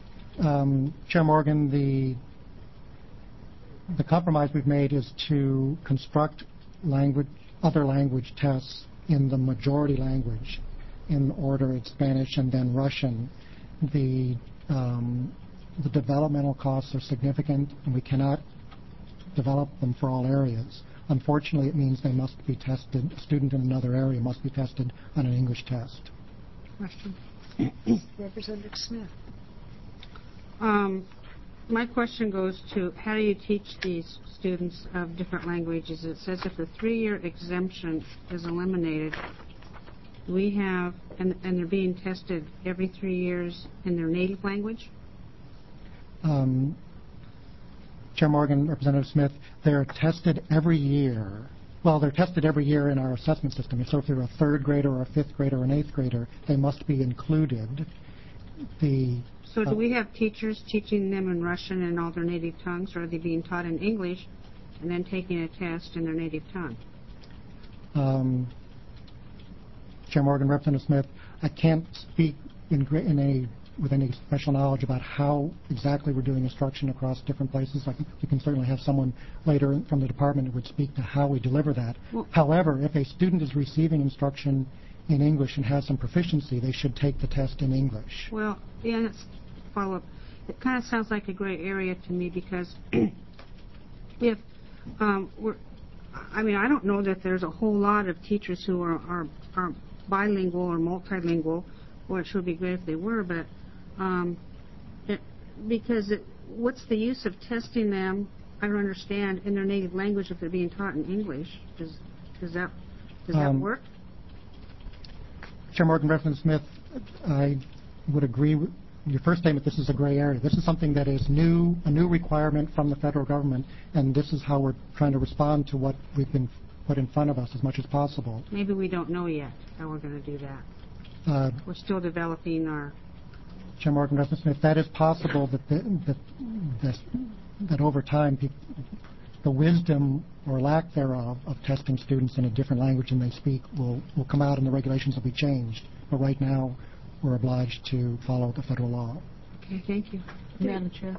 Um, Chair Morgan, the the compromise we've made is to construct language, other language tests in the majority language. In order, it's Spanish and then Russian. The um, the developmental costs are significant, and we cannot develop them for all areas. Unfortunately, it means they must be tested. A student in another area must be tested on an English test. Question. Representative Smith. Um, my question goes to, how do you teach these students of different languages? It says if the three-year exemption is eliminated, we have, and, and they're being tested every three years in their native language? Um, Chair Morgan, Representative Smith, they're tested every year. Well, they're tested every year in our assessment system. So if they're a third grader or a fifth grader or an eighth grader, they must be included. The So do we have teachers teaching them in Russian and all their native tongues, or are they being taught in English and then taking a test in their native tongue? Um, Chair Morgan, Representative Smith, I can't speak in, in any, with any special knowledge about how exactly we're doing instruction across different places. I can, we can certainly have someone later from the department who would speak to how we deliver that. Well, however, if a student is receiving instruction in English and has some proficiency, they should take the test in English. Well, yeah, let's follow up. it kind of sounds like a gray area to me because if um, we're, I mean, I don't know that there's a whole lot of teachers who are, are, are bilingual or multilingual, or it would be great if they were, but um, it, because it, what's the use of testing them, I don't understand, in their native language if they're being taught in English? Does, does that, does that Um, work? Chair Morgan, Reverend Smith, I would agree with your first statement. This is a gray area. This is something that is new, a new requirement from the federal government, and this is how we're trying to respond to what we've been put in front of us as much as possible. Maybe we don't know yet how we're going to do that. Uh, We're still developing our... Chair Morgan, Reverend Smith, that is possible that the, that, that, that over time peop the wisdom or lack thereof of testing students in a different language than they speak will, will come out and the regulations will be changed. But right now, we're obliged to follow the federal law. Okay, thank you. Madam Chair.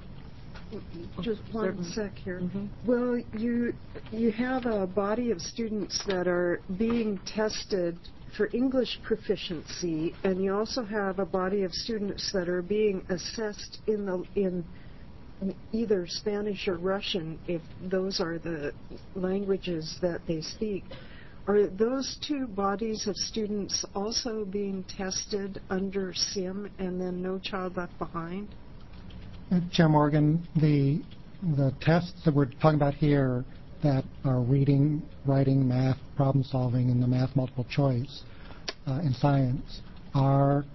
Just one Certainly. sec here. Mhm. Well, you you have a body of students that are being tested for English proficiency, and you also have a body of students that are being assessed in the in either Spanish or Russian, if those are the languages that they speak. Are those two bodies of students also being tested under S I M and then No Child Left Behind? Uh, Chair Morgan, the the tests that we're talking about here that are reading, writing, math, problem solving, and the math multiple choice uh, in science are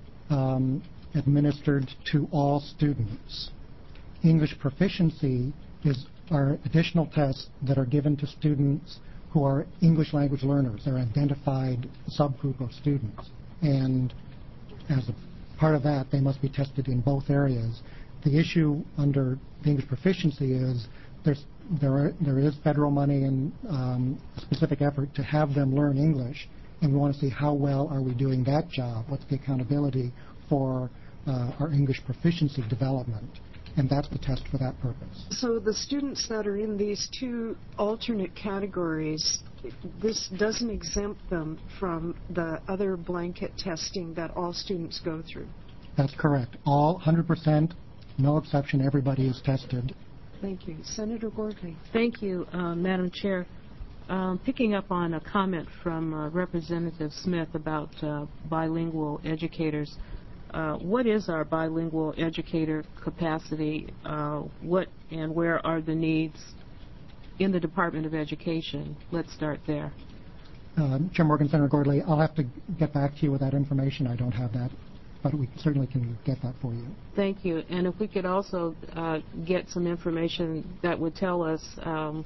um, administered to all students. English proficiency is are additional tests that are given to students who are English language learners. They're an identified subgroup of students, and as a part of that, they must be tested in both areas. The issue under the English proficiency is there's, there, are, there is federal money and um, a specific effort to have them learn English, and we want to see how well are we doing that job. What's the accountability for uh, our English proficiency development? And that's the test for that purpose. So the students that are in these two alternate categories, this doesn't exempt them from the other blanket testing that all students go through. That's correct. All one hundred percent, no exception, everybody is tested. Thank you. Senator Gordley. Thank you, uh, Madam Chair. Um, picking up on a comment from uh, Representative Smith about uh, bilingual educators, uh, what is our bilingual educator capacity? Uh, what and where are the needs in the Department of Education? Let's start there. Uh, Chair Morgan, Senator Gordley, I'll have to get back to you with that information. I don't have that, but we certainly can get that for you. Thank you. And if we could also uh, get some information that would tell us um,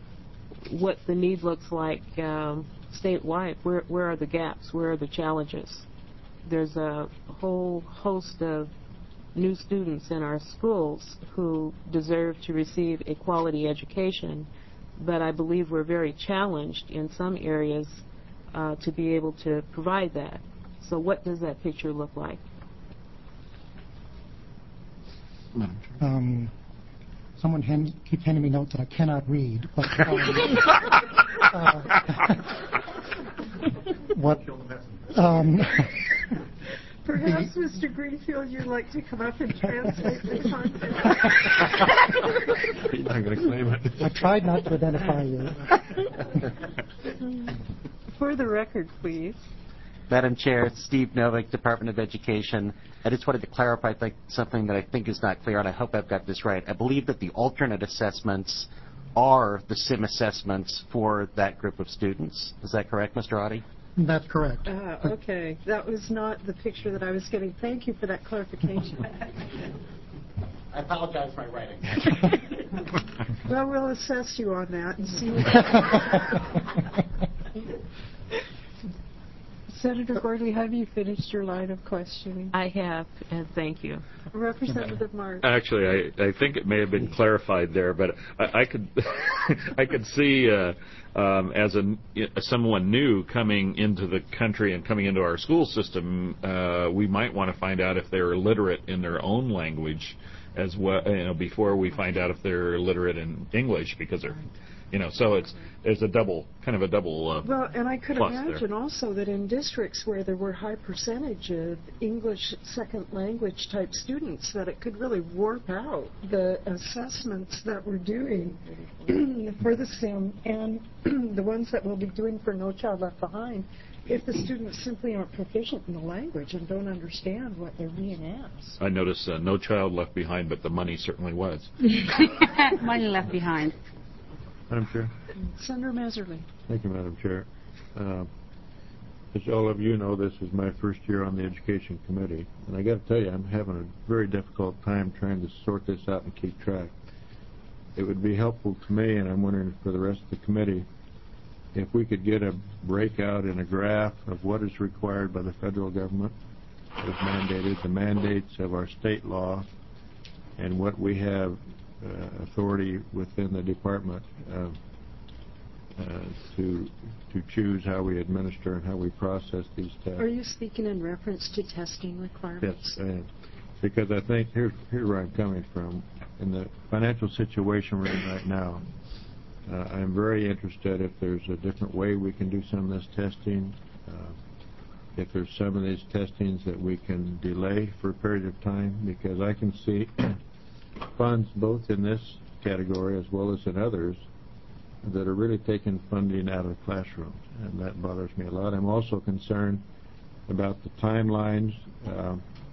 what the need looks like um, statewide. Where, where are the gaps? Where are the challenges? There's a whole host of new students in our schools who deserve to receive a quality education, but I believe we're very challenged in some areas uh, to be able to provide that. So what does that picture look like? Um, someone hand, keeps handing me notes that I cannot read. But, um, uh, what? Um, Perhaps, Mister Greenfield, you'd like to come up and translate the content. You're not going to claim it. I tried not to identify you. For the record, please. Madam Chair, Steve Novick, Department of Education. I just wanted to clarify th- something that I think is not clear, and I hope I've got this right. I believe that the alternate assessments are the S I M assessments for that group of students. Is that correct, Mister Oddie? That's correct. Uh, okay, that was not the picture that I was getting. Thank you for that clarification. I apologize for my writing. Well, we'll assess you on that and see. Senator Gordley, have you finished your line of questioning? I have, and thank you. Representative Martin. Actually, I, I think it may have been clarified there, but I, I could I could see uh, um, as a someone new coming into the country and coming into our school system, uh, we might want to find out if they're literate in their own language as well, you know, before we find out if they're illiterate in English, because they're, you know, so it's there's a double, kind of a double uh, Well, and I could plus imagine there. also that in districts where there were high percentage of English second language type students, that it could really warp out the assessments that we're doing for the SIM and the ones that we'll be doing for No Child Left Behind, if the students simply aren't proficient in the language and don't understand what they're being asked. I noticed uh, No Child Left Behind, but the money certainly was. Money left behind. Madam Chair. Senator Maserly. Thank you, Madam Chair. Uh, as all of you know, this is my first year on the Education Committee, and I got to tell you, I'm having a very difficult time trying to sort this out and keep track. It would be helpful to me, and I'm wondering for the rest of the committee, if we could get a breakout in a graph of what is required by the federal government, what is mandated, the mandates of our state law, and what we have uh, authority within the department uh, uh, to to choose how we administer and how we process these tests. Are you speaking in reference to testing requirements? Yes, I am. Because I think here's, here's where I'm coming from. In the financial situation we're in right now, uh, I'm very interested if there's a different way we can do some of this testing, uh, if there's some of these testings that we can delay for a period of time, because I can see funds both in this category as well as in others that are really taking funding out of the classrooms, and that bothers me a lot. I'm also concerned about the timelines, uh,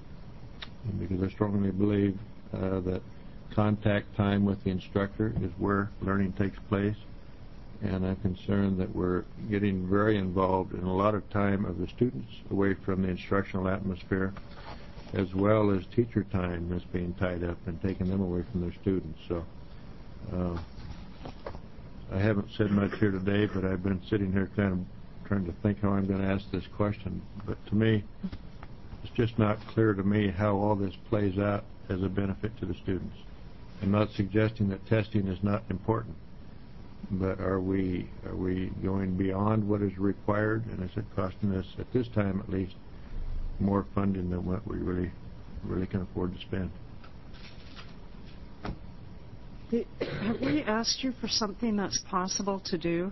because I strongly believe uh, that contact time with the instructor is where learning takes place, and I'm concerned that we're getting very involved in a lot of time of the students away from the instructional atmosphere, as well as teacher time that's being tied up and taking them away from their students. So uh, I haven't said much here today, but I've been sitting here kind of trying to think how I'm going to ask this question. But to me, it's just not clear to me how all this plays out as a benefit to the students. I'm not suggesting that testing is not important, but are we are we going beyond what is required, and is it costing us, at this time at least, more funding than what we really really can afford to spend? Have we asked you for something that's possible to do?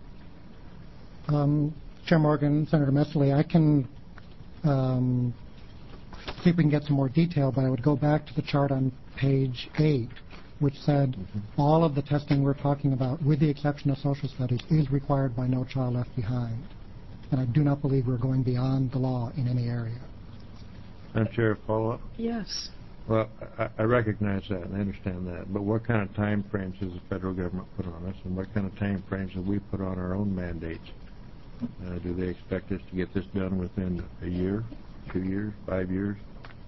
Um, Chair Morgan, Senator Messerly, I can um, see if we can get some more detail, but I would go back to the chart on page eight, which said mm-hmm. all of the testing we're talking about, with the exception of social studies, is required by No Child Left Behind. And I do not believe we're going beyond the law in any area. Madam Chair, follow-up? Yes. Well, I, I recognize that and I understand that, but what kind of time frames does the federal government put on us, and what kind of time frames have we put on our own mandates? Uh, do they expect us to get this done within a year, two years, five years?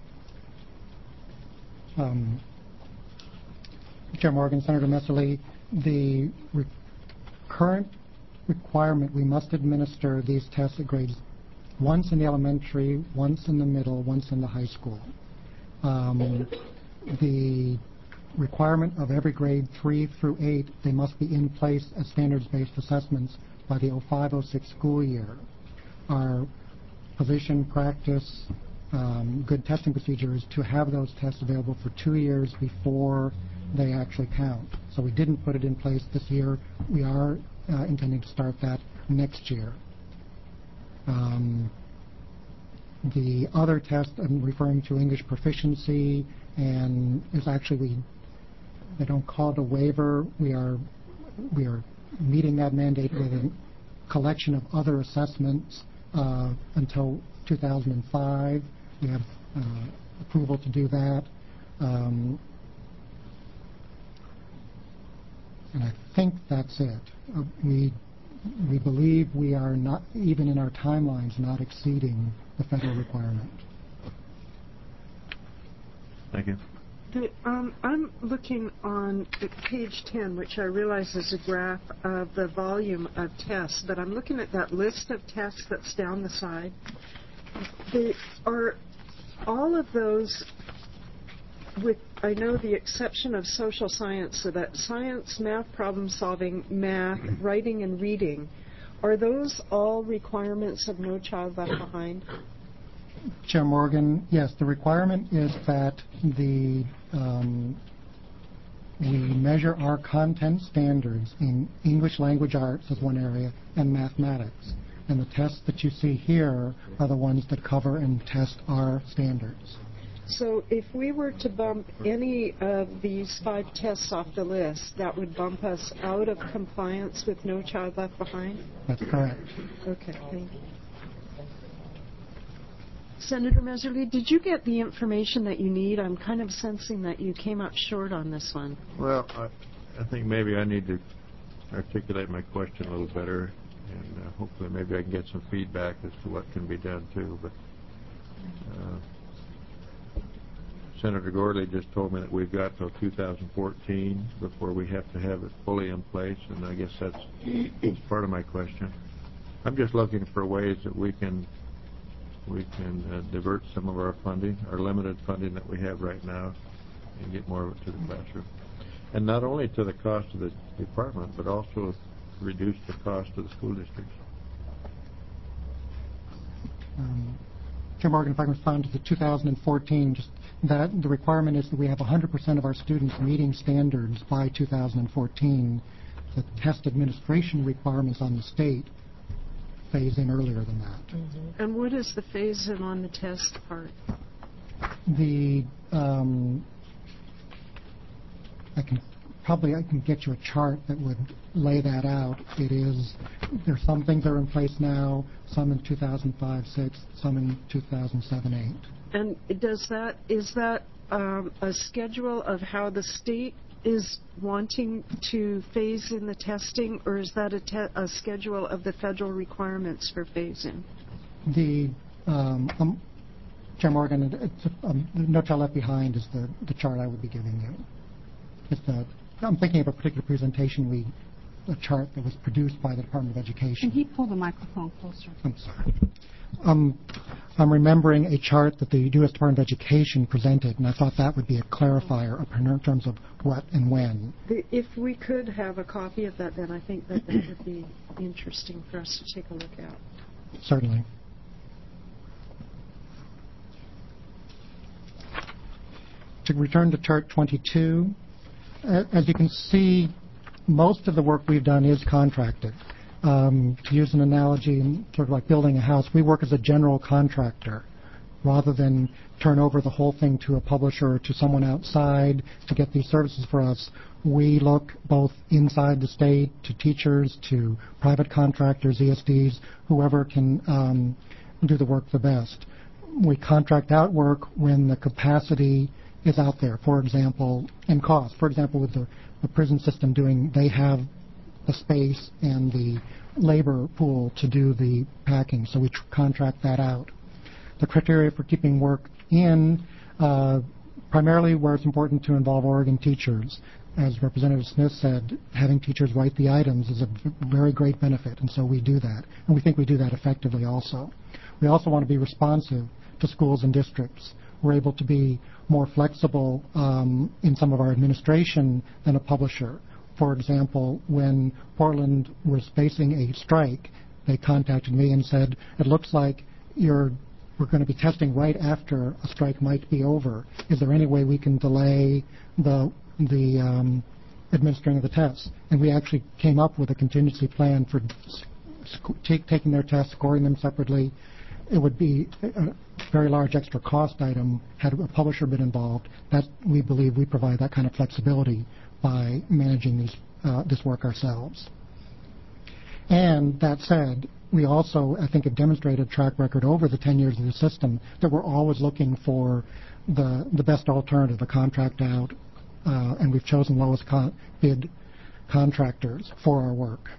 Um, Chair Morgan, Senator Messerly, the re current requirement, we must administer these tests at grades once in the elementary, once in the middle, once in the high school. Um, the requirement of every grade three through eight, they must be in place as standards-based assessments by the oh five oh six school year. Our position, practice, um, good testing procedure is to have those tests available for two years before they actually count. So we didn't put it in place this year. We are uh, intending to start that next year. Um, the other test I'm referring to English proficiency, and is actually, we they don't call it a waiver. We are we are meeting that mandate with a collection of other assessments uh, until two thousand five. We have uh, approval to do that. Um, and I think that's it. Uh, we we believe we are not, even in our timelines, not exceeding the federal requirement. Thank you. The, um, I'm looking on page ten, which I realize is a graph of the volume of tests, but I'm looking at that list of tests that's down the side. They are all of those, with, I know, the exception of social science, so that science, math, problem solving, math, writing, and reading, are those all requirements of No Child Left Behind? Chair Morgan, yes, the requirement is that the um, we measure our content standards in English language arts as one area and mathematics. And the tests that you see here are the ones that cover and test our standards. So if we were to bump any of these five tests off the list, that would bump us out of compliance with No Child Left Behind? That's correct. Okay, thank you. Senator Messerly, did you get the information that you need? I'm kind of sensing that you came up short on this one. Well, I, I think maybe I need to articulate my question a little better, and uh, hopefully maybe I can get some feedback as to what can be done too. But uh, Senator Gordley just told me that we've got till two thousand fourteen before we have to have it fully in place, and I guess that's, that's part of my question. I'm just looking for ways that we can we can uh, divert some of our funding, our limited funding that we have right now, and get more of it to the classroom. And not only to the cost of the department, but also reduce the cost of the school districts. Um, Chair Morgan, if I can respond to the two thousand fourteen, just that the requirement is that we have one hundred percent of our students meeting standards by two thousand fourteen. The test administration requirements on the state phase in earlier than that. Mm-hmm. And what is the phase in on the test part? The um, I can probably I can get you a chart that would lay that out. It is there's some things that are in place now, some in two thousand five six, some in two thousand seven eight. And does that is that um, a schedule of how the state is wanting to phase in the testing, or is that a, te a schedule of the federal requirements for phasing? The um, um, Chair Morgan, it's, um, No Child Left Behind is the, the chart I would be giving you. It's the, I'm thinking of a particular presentation, we a chart that was produced by the Department of Education. Can he pull the microphone closer? I'm sorry. Um, I'm remembering a chart that the U S Department of Education presented, and I thought that would be a clarifier in terms of what and when. The, if we could have a copy of that, then I think that that would be interesting for us to take a look at. Certainly. To return to chart twenty-two, as you can see, most of the work we've done is contracted. Um, to use an analogy, sort of like building a house, we work as a general contractor rather than turn over the whole thing to a publisher or to someone outside to get these services for us. We look both inside the state to teachers, to private contractors, E S Ds, whoever can um, do the work the best. We contract out work when the capacity is out there, for example, and cost. For example, with the, the prison system doing, they have the space and the labor pool to do the packing, so we tr contract that out. The criteria for keeping work in, uh, primarily where it's important to involve Oregon teachers. As Representative Smith said, having teachers write the items is a very great benefit, and so we do that. And we think we do that effectively also. We also want to be responsive to schools and districts. We're able to be more flexible um, in some of our administration than a publisher. For example, when Portland was facing a strike, they contacted me and said, it looks like you're, we're going to be testing right after a strike might be over. Is there any way we can delay the, the um, administering of the tests? And we actually came up with a contingency plan for take, taking their tests, scoring them separately. It would be a very large extra cost item had a publisher been involved. That we believe we provide that kind of flexibility by managing these, uh, this work ourselves. And that said, we also, I think, have demonstrated a track record over the ten years of the system that we're always looking for the, the best alternative, a contract out, uh, and we've chosen lowest con bid contractors for our work.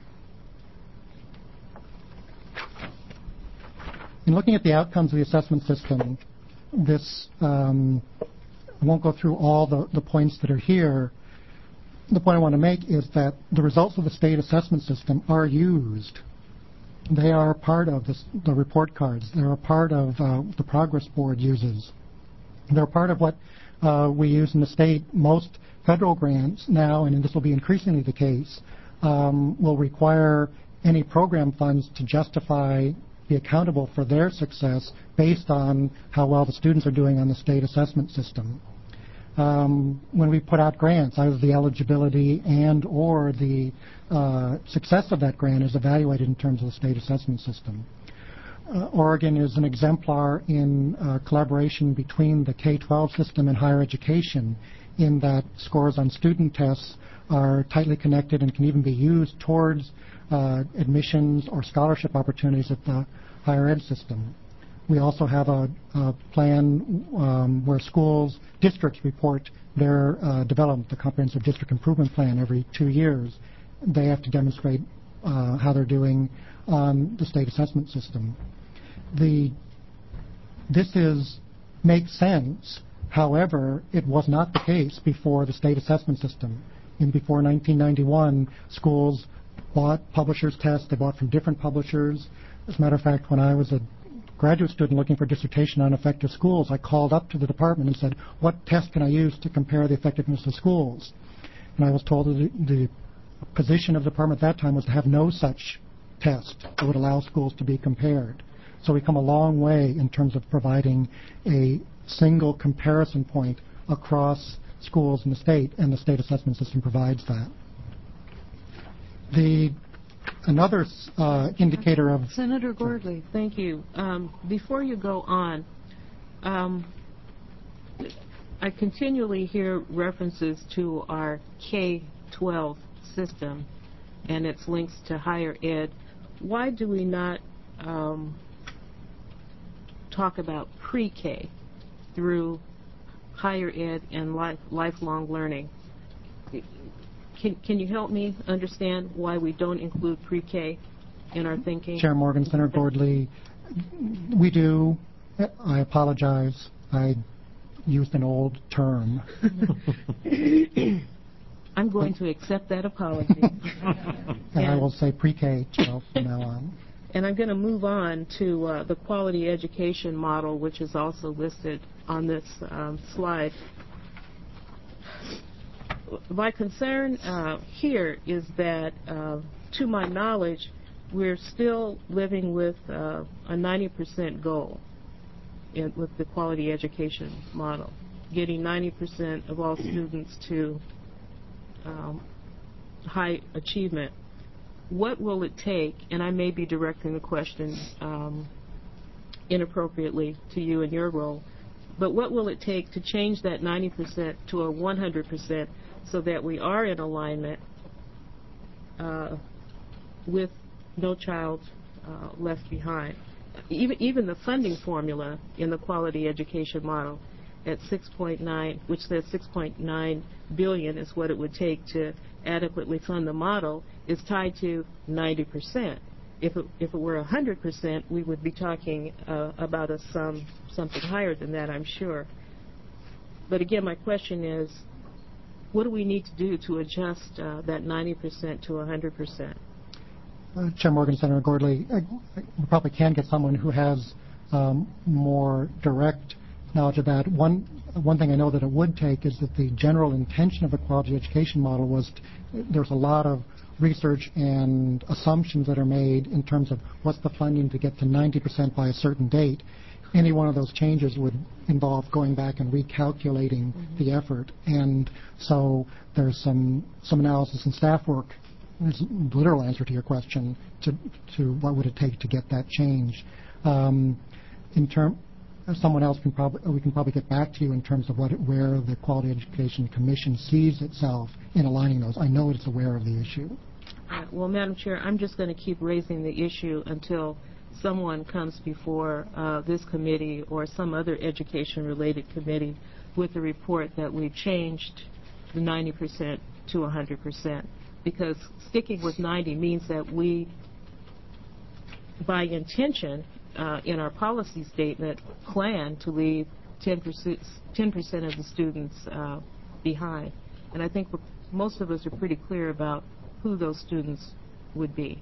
In looking at the outcomes of the assessment system, this, um, I won't go through all the, the points that are here. The point I want to make is that the results of the state assessment system are used. They are part of this, the report cards. They're a part of uh, the progress board uses. They're part of what uh, we use in the state. Most federal grants now, and this will be increasingly the case, um, will require any program funds to justify be accountable for their success based on how well the students are doing on the state assessment system. Um, when we put out grants, either the eligibility and or the uh, success of that grant is evaluated in terms of the state assessment system. Uh, Oregon is an exemplar in uh, collaboration between the K twelve system and higher education, in that scores on student tests are tightly connected and can even be used towards uh, admissions or scholarship opportunities at the higher ed system. We also have a, a plan um, where schools, districts report their uh, development, the Comprehensive District Improvement Plan, every two years. They have to demonstrate uh, how they're doing on the state assessment system. The, this is, makes sense. However, it was not the case before the state assessment system. In before nineteen ninety-one, schools bought publishers' tests. They bought from different publishers. As a matter of fact, when I was a graduate student looking for a dissertation on effective schools, I called up to the department and said, what test can I use to compare the effectiveness of schools? And I was told that the, the position of the department at that time was to have no such test that would allow schools to be compared. So we've come a long way in terms of providing a single comparison point across schools in the state, and the state assessment system provides that. The Another uh, indicator of... Senator Gordley, thank you. Um, before you go on, um, I continually hear references to our K twelve system and its links to higher ed. Why do we not um, talk about pre-K through higher ed and life, lifelong learning? Can, can you help me understand why we don't include pre-K in our thinking? Chair Morgan, Senator Gordley, we do. I apologize. I used an old term. I'm going to accept that apology. and, and I will say pre-K twelve from now on. And I'm going to move on to uh, the quality education model, which is also listed on this um, slide. My concern uh, here is that, uh, to my knowledge, we're still living with uh, a ninety percent goal in, with the quality education model, getting ninety percent of all students to um, high achievement. What will it take, and I may be directing the question um, inappropriately to you in your role, but what will it take to change that ninety percent to a one hundred percent so that we are in alignment uh, with No Child uh, Left Behind? Even, even the funding formula in the quality education model at six point nine, which says six point nine billion dollars is what it would take to adequately fund the model, is tied to ninety percent. If it, if it were one hundred percent, we would be talking uh, about a sum, something higher than that, I'm sure. But again, my question is, what do we need to do to adjust uh, that ninety percent to one hundred percent? Uh, Chair Morgan, Senator Gordley, uh, we probably can get someone who has um, more direct knowledge of that. One one thing I know that it would take is that the general intention of a quality education model was t- there's a lot of research and assumptions that are made in terms of what's the funding to get to ninety percent by a certain date. Any one of those changes would involve going back and recalculating mm-hmm. the effort. And so there's some, some analysis and staff work. There's a literal answer to your question to, to what would it take to get that change. Um, in term, someone else can probably, we can probably get back to you in terms of what, where the Quality Education Commission sees itself in aligning those. I know it's aware of the issue. Uh, well, Madam Chair, I'm just going to keep raising the issue until someone comes before uh, this committee or some other education-related committee with a report that we've changed the ninety percent to one hundred percent. Because sticking with ninety means that we, by intention, uh, in our policy statement, plan to leave ten percent of the students uh, behind. And I think most of us are pretty clear about who those students would be.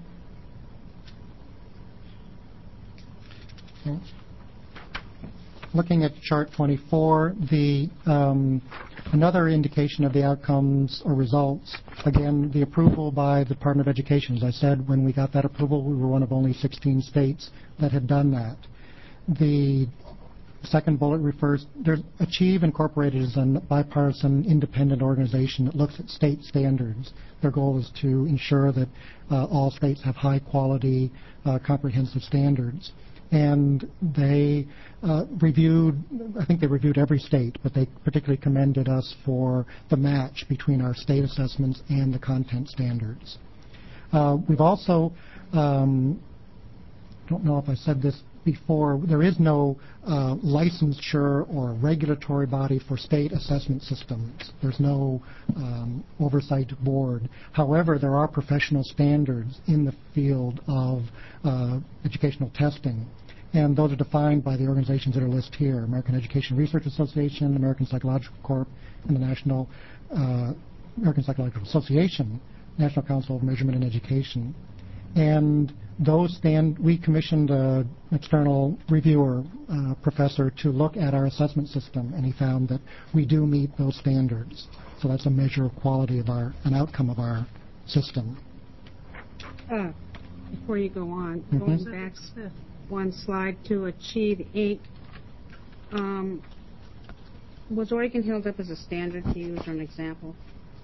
Okay. looking at chart twenty-four, the um, another indication of the outcomes or results, again, the approval by the Department of Education. As I said, when we got that approval, we were one of only sixteen states that had done that. The second bullet refers, there's, Achieve Incorporated is a bipartisan independent organization that looks at state standards. Their goal is to ensure that uh, all states have high quality, uh, comprehensive standards. And they uh, reviewed, I think they reviewed every state, but they particularly commended us for the match between our state assessments and the content standards. Uh, we've also, um, I don't know if I said this before, there is no uh, licensure or regulatory body for state assessment systems. There's no um, oversight board. However, there are professional standards in the field of uh, educational testing, and those are defined by the organizations that are listed here: American Education Research Association, American Psychological Corp, and the National uh, American Psychological Association, National Council of Measurement in Education. And those stand, we commissioned an external reviewer, uh, professor, to look at our assessment system, and he found that we do meet those standards. So that's a measure of quality of our, an outcome of our system. Uh, before you go on, Mm-hmm. going back one slide to Achieve eight, um, was Oregon held up as a standard to use or an example?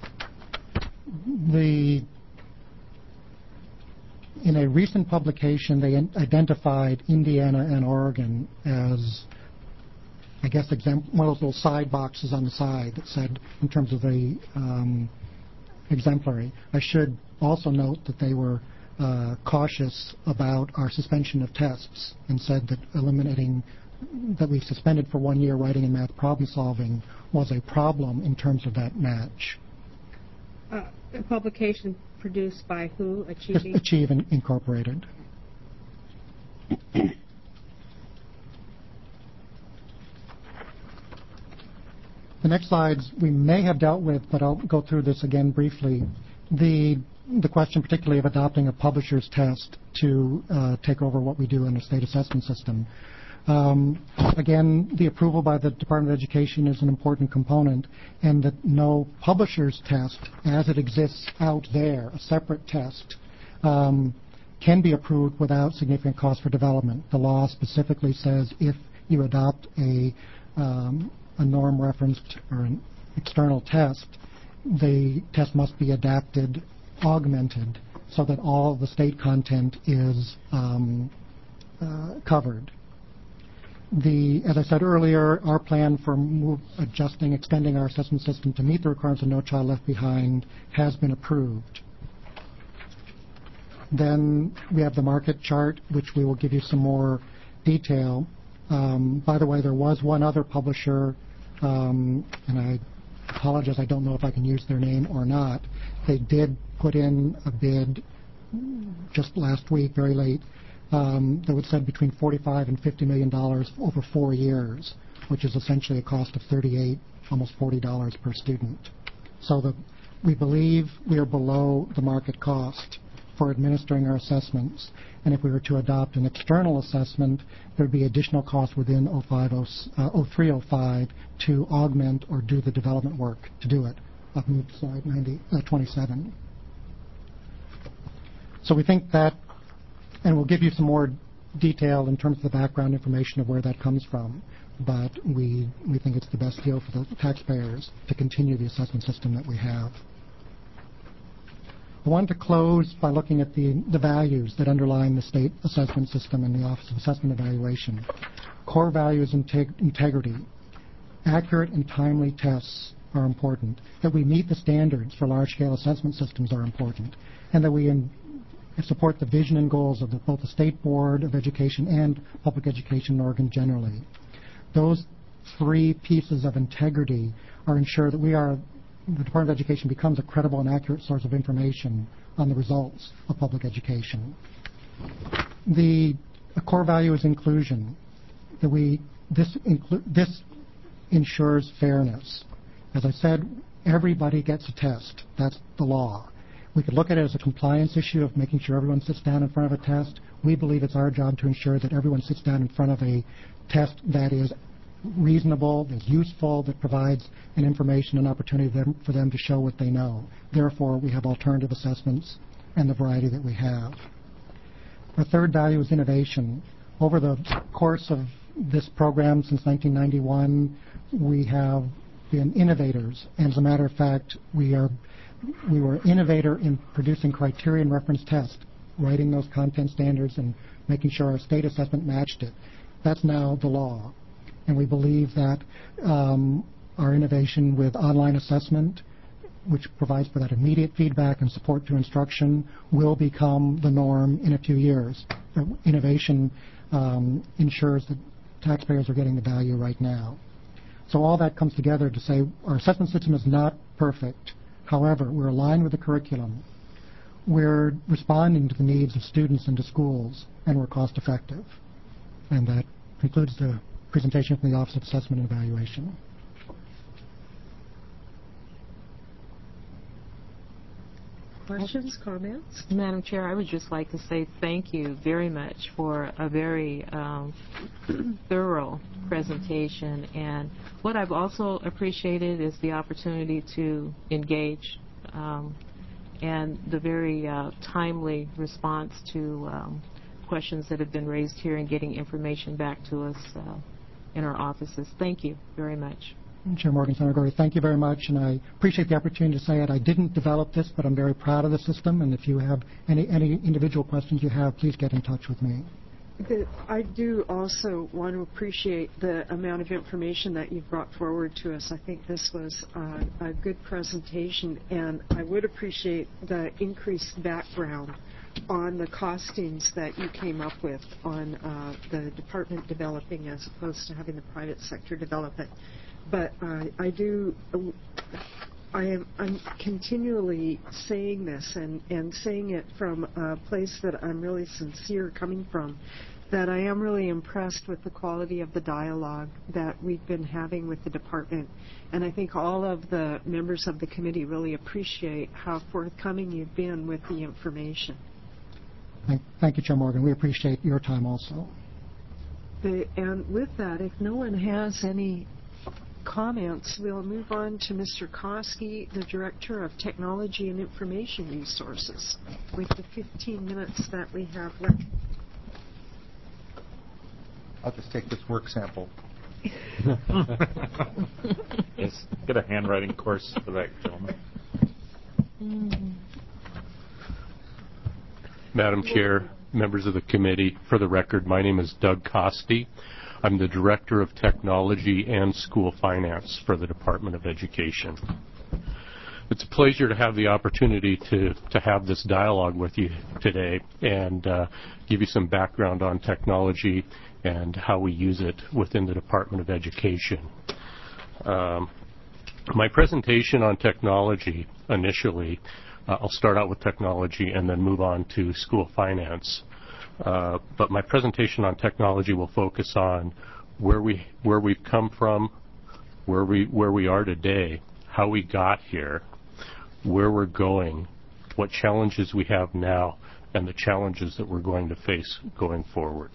The In a recent publication, they identified Indiana and Oregon as, I guess, exam- one of those little side boxes on the side that said, in terms of the um, exemplary. I should also note that they were uh, cautious about our suspension of tests and said that eliminating, that we suspended for one year writing and math problem solving was a problem in terms of that match. Uh, a publication produced by who? Achieving? Achieve Incorporated. The next slides we may have dealt with, but I'll go through this again briefly. The the question particularly of adopting a publisher's test to uh, take over what we do in the state assessment system. Um, again, the approval by the Department of Education is an important component, and that no publisher's test, as it exists out there, a separate test, um, can be approved without significant cost for development. The law specifically says if you adopt a, um, a norm referenced or an external test, the test must be adapted, augmented, so that all the state content is um, uh, covered. The, as I said earlier, our plan for move, adjusting, extending our assessment system to meet the requirements of No Child Left Behind has been approved. Then we have the market chart, which we will give you some more detail. Um, by the way, there was one other publisher, um, and I apologize, I don't know if I can use their name or not. They did put in a bid just last week, very late, Um, that would said between forty-five and fifty million dollars over four years, which is essentially a cost of thirty-eight, almost forty dollars per student. So the, we believe we are below the market cost for administering our assessments, and if we were to adopt an external assessment, there would be additional costs within oh three oh five to augment or do the development work to do it. I'll move to slide ninety, uh, twenty-seven. So we think that, and we'll give you some more detail in terms of the background information of where that comes from. But we, we think it's the best deal for the taxpayers to continue the assessment system that we have. I wanted to close by looking at the, the values that underlie the state assessment system and the Office of Assessment Evaluation. Core values: integ- integrity. Accurate and timely tests are important. That we meet the standards for large-scale assessment systems are important. And that we in, support the vision and goals of the, both the State Board of Education and public education in Oregon generally. Those three pieces of integrity are ensured that we are, the Department of Education becomes a credible and accurate source of information on the results of public education. The a core value is inclusion. That we this inclu- this ensures fairness. As I said, everybody gets a test. That's the law. We could look at it as a compliance issue of making sure everyone sits down in front of a test. We believe it's our job to ensure that everyone sits down in front of a test that is reasonable, that's useful, that provides an information and opportunity them, for them to show what they know. Therefore, we have alternative assessments and the variety that we have. Our third value is innovation. Over the course of this program since nineteen ninety-one, we have been innovators. And as a matter of fact, we are we were innovator in producing criterion reference tests, writing those content standards and making sure our state assessment matched it. That's now the law. And we believe that um, our innovation with online assessment, which provides for that immediate feedback and support to instruction, will become the norm in a few years. Uh, innovation um, ensures that taxpayers are getting the value right now. So all that comes together to say our assessment system is not perfect. However, we're aligned with the curriculum. We're responding to the needs of students and to schools, and we're cost effective. And that concludes the presentation from the Office of Assessment and Evaluation. Questions, comments? Madam Chair, I would just like to say thank you very much for a very um, thorough presentation. And what I've also appreciated is the opportunity to engage um, and the very uh, timely response to um, questions that have been raised here and getting information back to us uh, in our offices. Thank you very much. Chair Morgan, Senator Gordy, thank you very much, and I appreciate the opportunity to say it. I didn't develop this, but I'm very proud of the system, and if you have any, any individual questions you have, please get in touch with me. The, I do also want to appreciate the amount of information that you've brought forward to us. I think this was uh, a good presentation, and I would appreciate the increased background on the costings that you came up with on uh, the department developing as opposed to having the private sector develop it. But uh, I do, I am I'm continually saying this and, and saying it from a place that I'm really sincere coming from, that I am really impressed with the quality of the dialogue that we've been having with the department. And I think all of the members of the committee really appreciate how forthcoming you've been with the information. Thank, thank you, Chair Morgan. We appreciate your time also. The, and with that, if no one has any comments, we'll move on to Mister Koski, the Director of Technology and Information Resources, with the fifteen minutes that we have left. I'll just take this work sample. Yes, get a handwriting course for that gentleman. Mm-hmm. Madam Chair, members of the committee, for the record, my name is Doug Koski. I'm the Director of Technology and School Finance for the Department of Education. It's a pleasure to have the opportunity to, to have this dialogue with you today and uh, give you some background on technology and how we use it within the Department of Education. Um, my presentation on technology initially, uh, I'll start out with technology and then move on to school finance. Uh, but my presentation on technology will focus on where we where we've come from, where we where we are today, how we got here, where we're going, what challenges we have now, and the challenges that we're going to face going forward.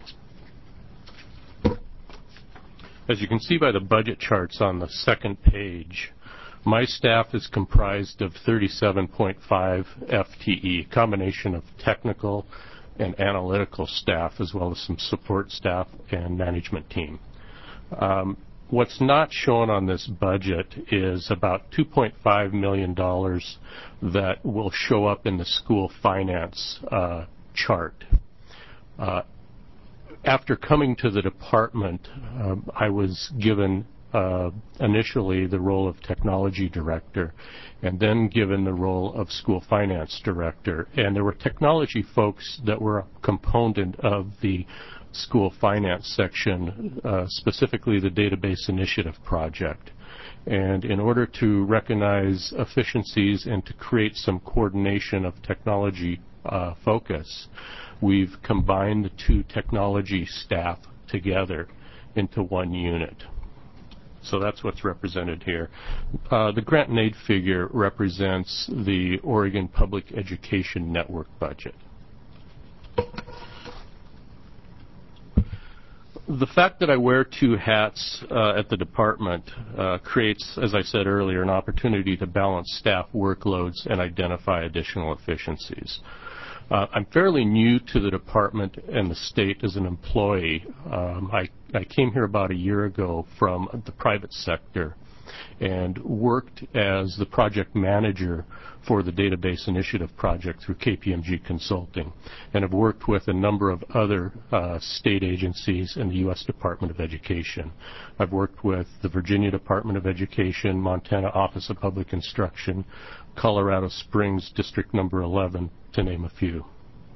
As you can see by the budget charts on the second page, my staff is comprised of thirty-seven point five F T E, a combination of technical and analytical staff, as well as some support staff and management team. Um, what's not shown on this budget is about two point five million dollars that will show up in the school finance uh, chart. Uh, after coming to the department, uh, I was given Uh, initially the role of technology director and then given the role of school finance director. And there were technology folks that were a component of the school finance section, uh, specifically the database initiative project. And in order to recognize efficiencies and to create some coordination of technology uh, focus, we've combined the two technology staff together into one unit. So that's what's represented here. Uh, the grant and aid figure represents the Oregon Public Education Network budget. the fact that I wear two hats uh, at the department uh, creates, as I said earlier, an opportunity to balance staff workloads and identify additional efficiencies. Uh, I'm fairly new to the department and the state as an employee. Um, I, I came here about a year ago from the private sector and worked as the project manager for the Database Initiative Project through K P M G Consulting, and have worked with a number of other uh, state agencies and the U S Department of Education. I've worked with the Virginia Department of Education, Montana Office of Public Instruction, Colorado Springs District Number eleven, to name a few.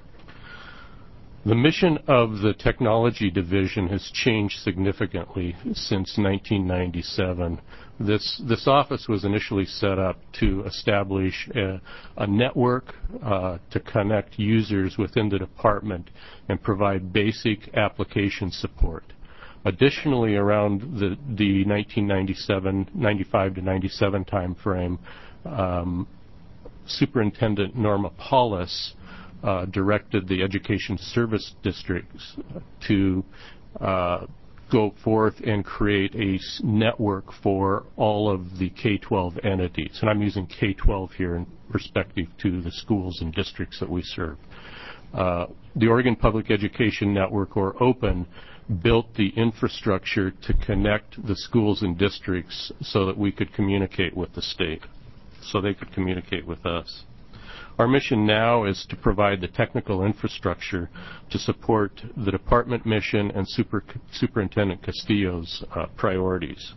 The mission of the Technology Division has changed significantly since nineteen ninety-seven. This, this office was initially set up to establish a, a network uh, to connect users within the department and provide basic application support. Additionally, around the, the nineteen ninety-seven, ninety-five to ninety-seven time frame, um, Superintendent Norma Paulus Uh, directed the education service districts to uh, go forth and create a s- network for all of the K twelve entities. And I'm using K twelve here in perspective to the schools and districts that we serve. Uh, the Oregon Public Education Network, or OPEN, built the infrastructure to connect the schools and districts so that we could communicate with the state, so they could communicate with us. Our mission now is to provide the technical infrastructure to support the department mission and Super, Superintendent Castillo's uh, priorities.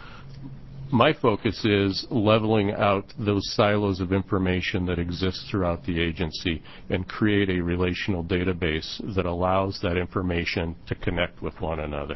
My focus is leveling out those silos of information that exist throughout the agency and create a relational database that allows that information to connect with one another.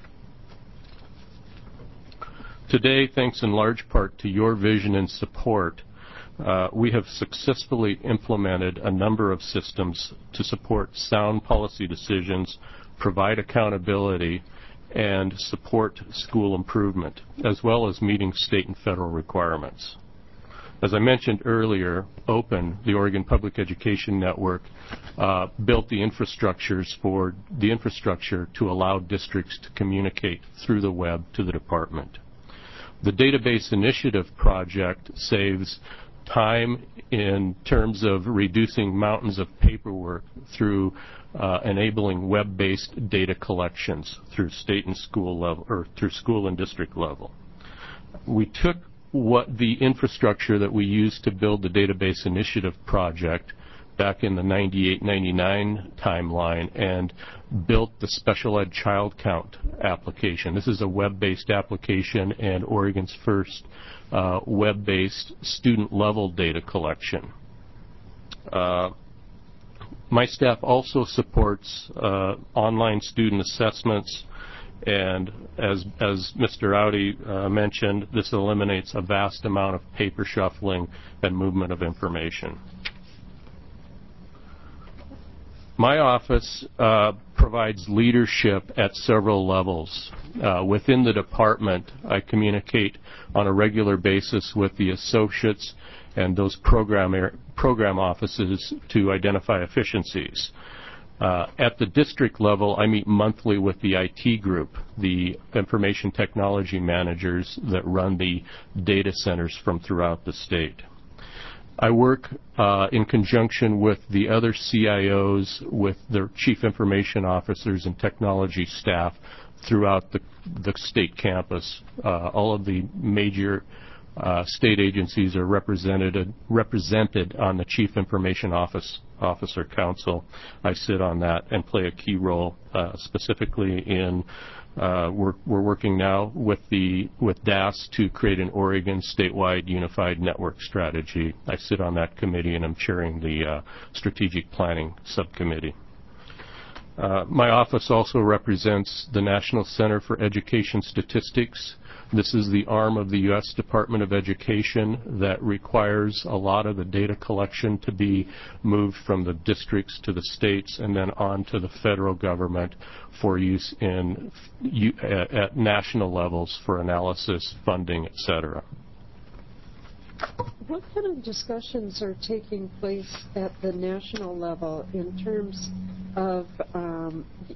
Today, thanks in large part to your vision and support, Uh, we have successfully implemented a number of systems to support sound policy decisions, provide accountability, and support school improvement, as well as meeting state and federal requirements. As I mentioned earlier, OPEN, the Oregon Public Education Network, uh, built the infrastructures for the infrastructure to allow districts to communicate through the web to the department. The Database Initiative Project saves time in terms of reducing mountains of paperwork through uh, enabling web-based data collections through state and school level, or through school and district level. We took what the infrastructure that we used to build the Database Initiative Project back in the ninety-eight ninety-nine timeline and built the Special Ed Child Count application. This is a web-based application and Oregon's first uh, web-based student-level data collection. Uh, my staff also supports uh, online student assessments, and as, as Mister Audi uh, mentioned, this eliminates a vast amount of paper shuffling and movement of information. My office uh, provides leadership at several levels. Uh, within the department, I communicate on a regular basis with the associates and those program, program offices to identify efficiencies. Uh, at the district level, I meet monthly with the I T group, the information technology managers that run the data centers from throughout the state. I work uh, in conjunction with the other C I Os, with their chief information officers and technology staff throughout the, the state campus. Uh, all of the major uh, state agencies are represented represented on the Chief Information Office Officer Council. I sit on that and play a key role, uh, specifically in Uh, we're, we're working now with the with D A S to create an Oregon statewide unified network strategy. I sit on that committee and I'm chairing the uh, strategic planning subcommittee. Uh, my office also represents the National Center for Education Statistics. This is the arm of the U S Department of Education that requires a lot of the data collection to be moved from the districts to the states and then on to the federal government for use in at, at national levels for analysis, funding, et cetera. What kind of discussions are taking place at the national level in terms of um,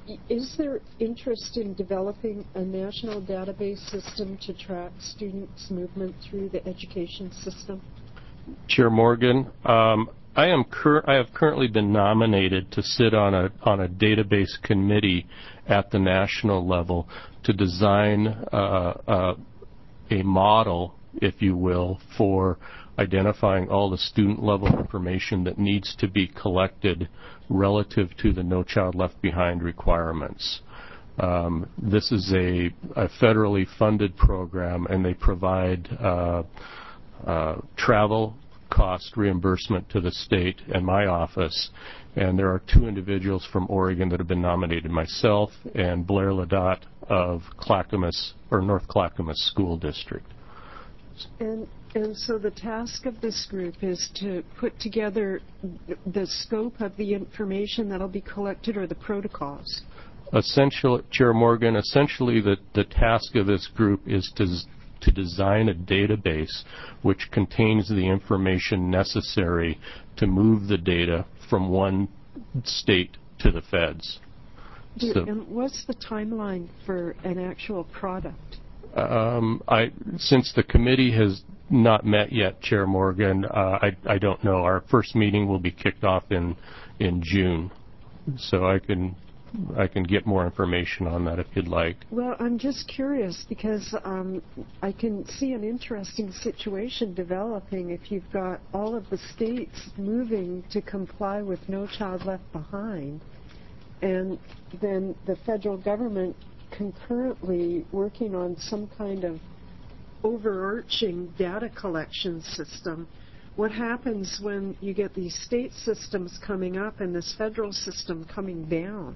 Is there interest in developing a national database system to track students' movement through the education system? Chair Morgan, um, I am cur- I have currently been nominated to sit on a on a database committee at the national level to design uh, uh, a model, if you will, for identifying all the student level information that needs to be collected relative to the No Child Left Behind requirements. Um, this is a, a federally funded program, and they provide uh, uh, travel cost reimbursement to the state and my office. And there are two individuals from Oregon that have been nominated, myself and Blair Ladott of Clackamas, or North Clackamas School District. And and so the task of this group is to put together the scope of the information that'll be collected, or the protocols? Essentially, Chair Morgan, essentially the, the task of this group is to, to design a database which contains the information necessary to move the data from one state to the feds. Do, So, and what's the timeline for an actual product? Um, I, since the committee has not met yet, Chair Morgan, uh, I, I don't know. Our first meeting will be kicked off in in June, so I can I can get more information on that if you'd like. Well, I'm just curious because um, I can see an interesting situation developing if you've got all of the states moving to comply with No Child Left Behind, and then the federal government concurrently working on some kind of overarching data collection system. What happens when you get these state systems coming up and this federal system coming down?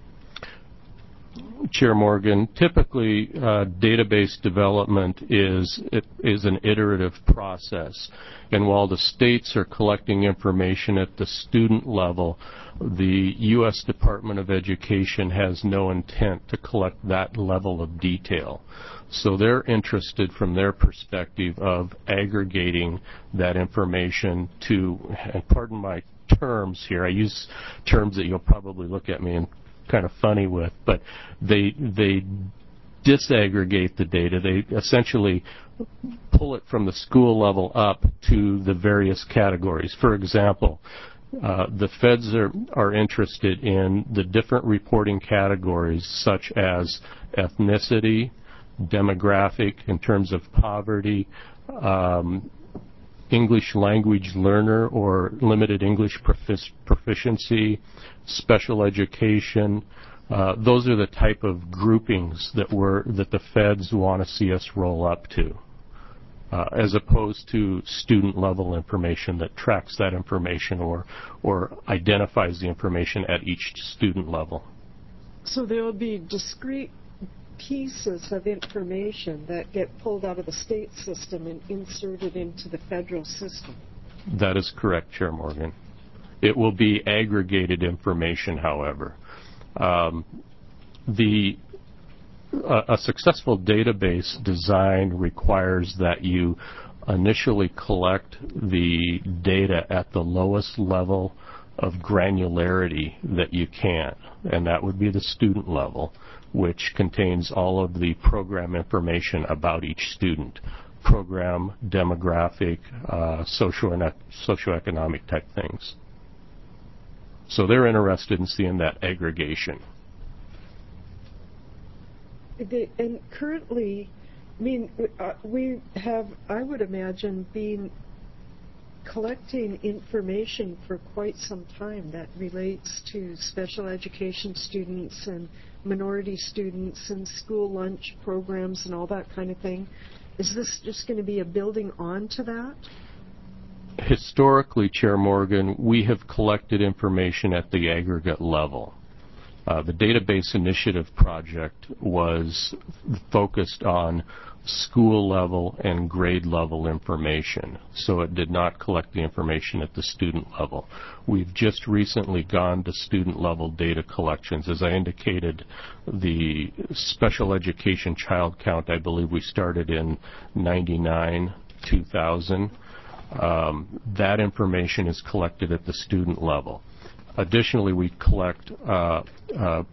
Chair Morgan, typically uh, database development is it is an iterative process, and while the states are collecting information at the student level, the U S Department of Education has no intent to collect that level of detail. So they're interested from their perspective of aggregating that information to, and pardon my terms here, I use terms that you'll probably look at me and kind of funny with, but they they disaggregate the data. They essentially pull it from the school level up to the various categories. For example, uh, the feds are, are interested in the different reporting categories such as ethnicity, demographic in terms of poverty, um, English language learner or limited English profic- proficiency, special education. Uh, those are the type of groupings that we're, that the feds want to see us roll up to, uh, as opposed to student level information that tracks that information or or identifies the information at each student level. So there will be discrete pieces of information that get pulled out of the state system and inserted into the federal system. That is correct, Chair Morgan. It will be aggregated information, however. Um, the uh, a successful database design requires that you initially collect the data at the lowest level of granularity that you can, and that would be the student level, which contains all of the program information about each student, program, demographic, uh, socio- and socioeconomic type things. So they're interested in seeing that aggregation. They, and currently, I mean, uh, we have, I would imagine, been collecting information for quite some time that relates to special education students and minority students and school lunch programs and all that kind of thing. Is this just going to be a building on to that? Historically, Chair Morgan, we have collected information at the aggregate level. Uh, the Database Initiative Project was focused on school level and grade level information, so it did not collect the information at the student level. We've just recently gone to student level data collections. As I indicated, the special education child count, I believe we started in ninety-nine, two thousand. Um, that information is collected at the student level. Additionally, we collect uh, uh,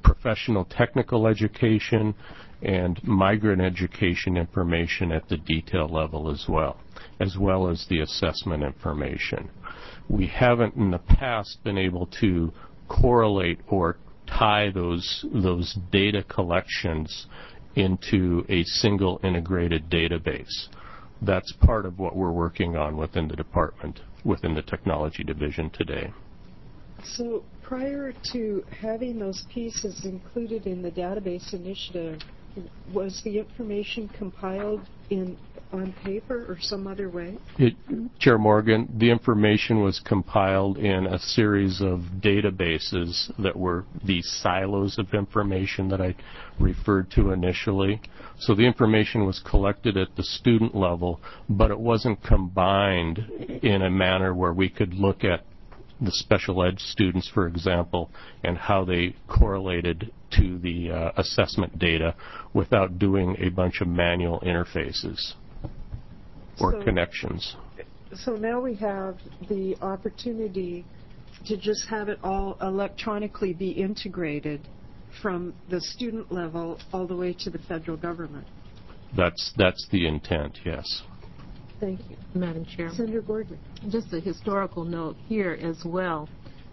professional technical education and migrant education information at the detail level as well, as well as the assessment information. We haven't in the past been able to correlate or tie those those data collections into a single integrated database. That's part of what we're working on within the department, within the technology division today. So prior to having those pieces included in the database initiative, was the information compiled in on paper or some other way? It, Chair Morgan, the information was compiled in a series of databases that were these silos of information that I referred to initially. So the information was collected at the student level, but it wasn't combined in a manner where we could look at the special ed students, for example, and how they correlated to the uh, assessment data without doing a bunch of manual interfaces or So- connections. So now we have the opportunity to just have it all electronically be integrated from the student level all the way to the federal government. That's that's the intent, yes. Thank you. Madam Chair. Senator Gordon. Just a historical note here as well.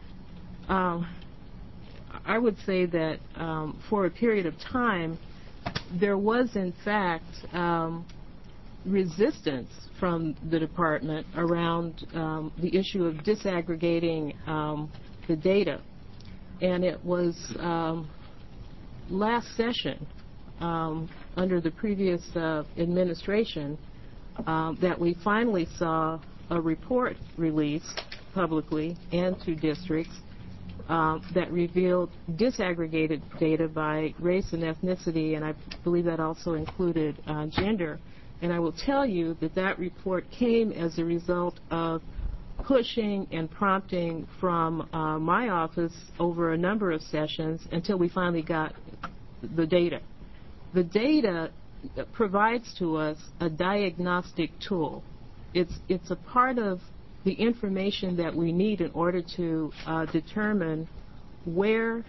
Um, I would say that um, for a period of time, there was in fact um, resistance from the department around um, the issue of disaggregating um, the data. And it was um, last session um, under the previous uh, administration Um, that we finally saw a report released publicly and to districts um, that revealed disaggregated data by race and ethnicity, and I believe that also included uh, gender. And I will tell you that that report came as a result of pushing and prompting from uh, my office over a number of sessions until we finally got the data. The data provides to us a diagnostic tool. It's it's a part of the information that we need in order to uh, determine where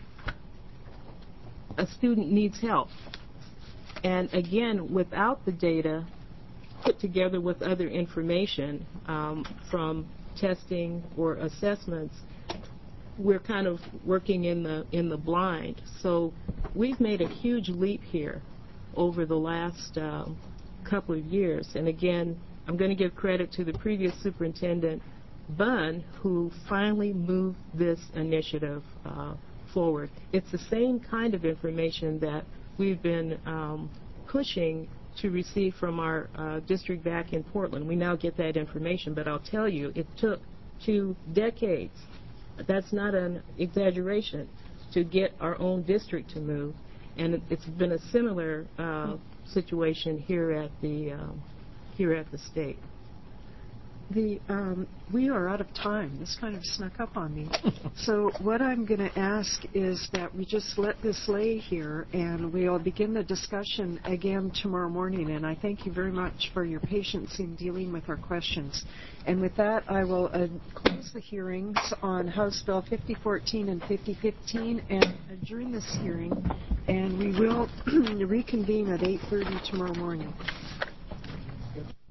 a student needs help. And again, without the data put together with other information um, from testing or assessments, we're kind of working in the in the blind. So we've made a huge leap here over the last uh, couple of years. And again, I'm going to give credit to the previous superintendent, Bunn, who finally moved this initiative uh, forward. It's the same kind of information that we've been um, pushing to receive from our uh, district back in Portland. We now get that information, but I'll tell you, it took two decades. That's not an exaggeration, to get our own district to move. And it's been a similar uh, situation here at the um, here at the state. The, um, we are out of time. This kind of snuck up on me. So what I'm going to ask is that we just let this lay here, and we'll begin the discussion again tomorrow morning. And I thank you very much for your patience in dealing with our questions. And with that, I will uh, close the hearings on House Bill fifty fourteen and fifty fifteen and adjourn this hearing. And we will reconvene at eight thirty tomorrow morning.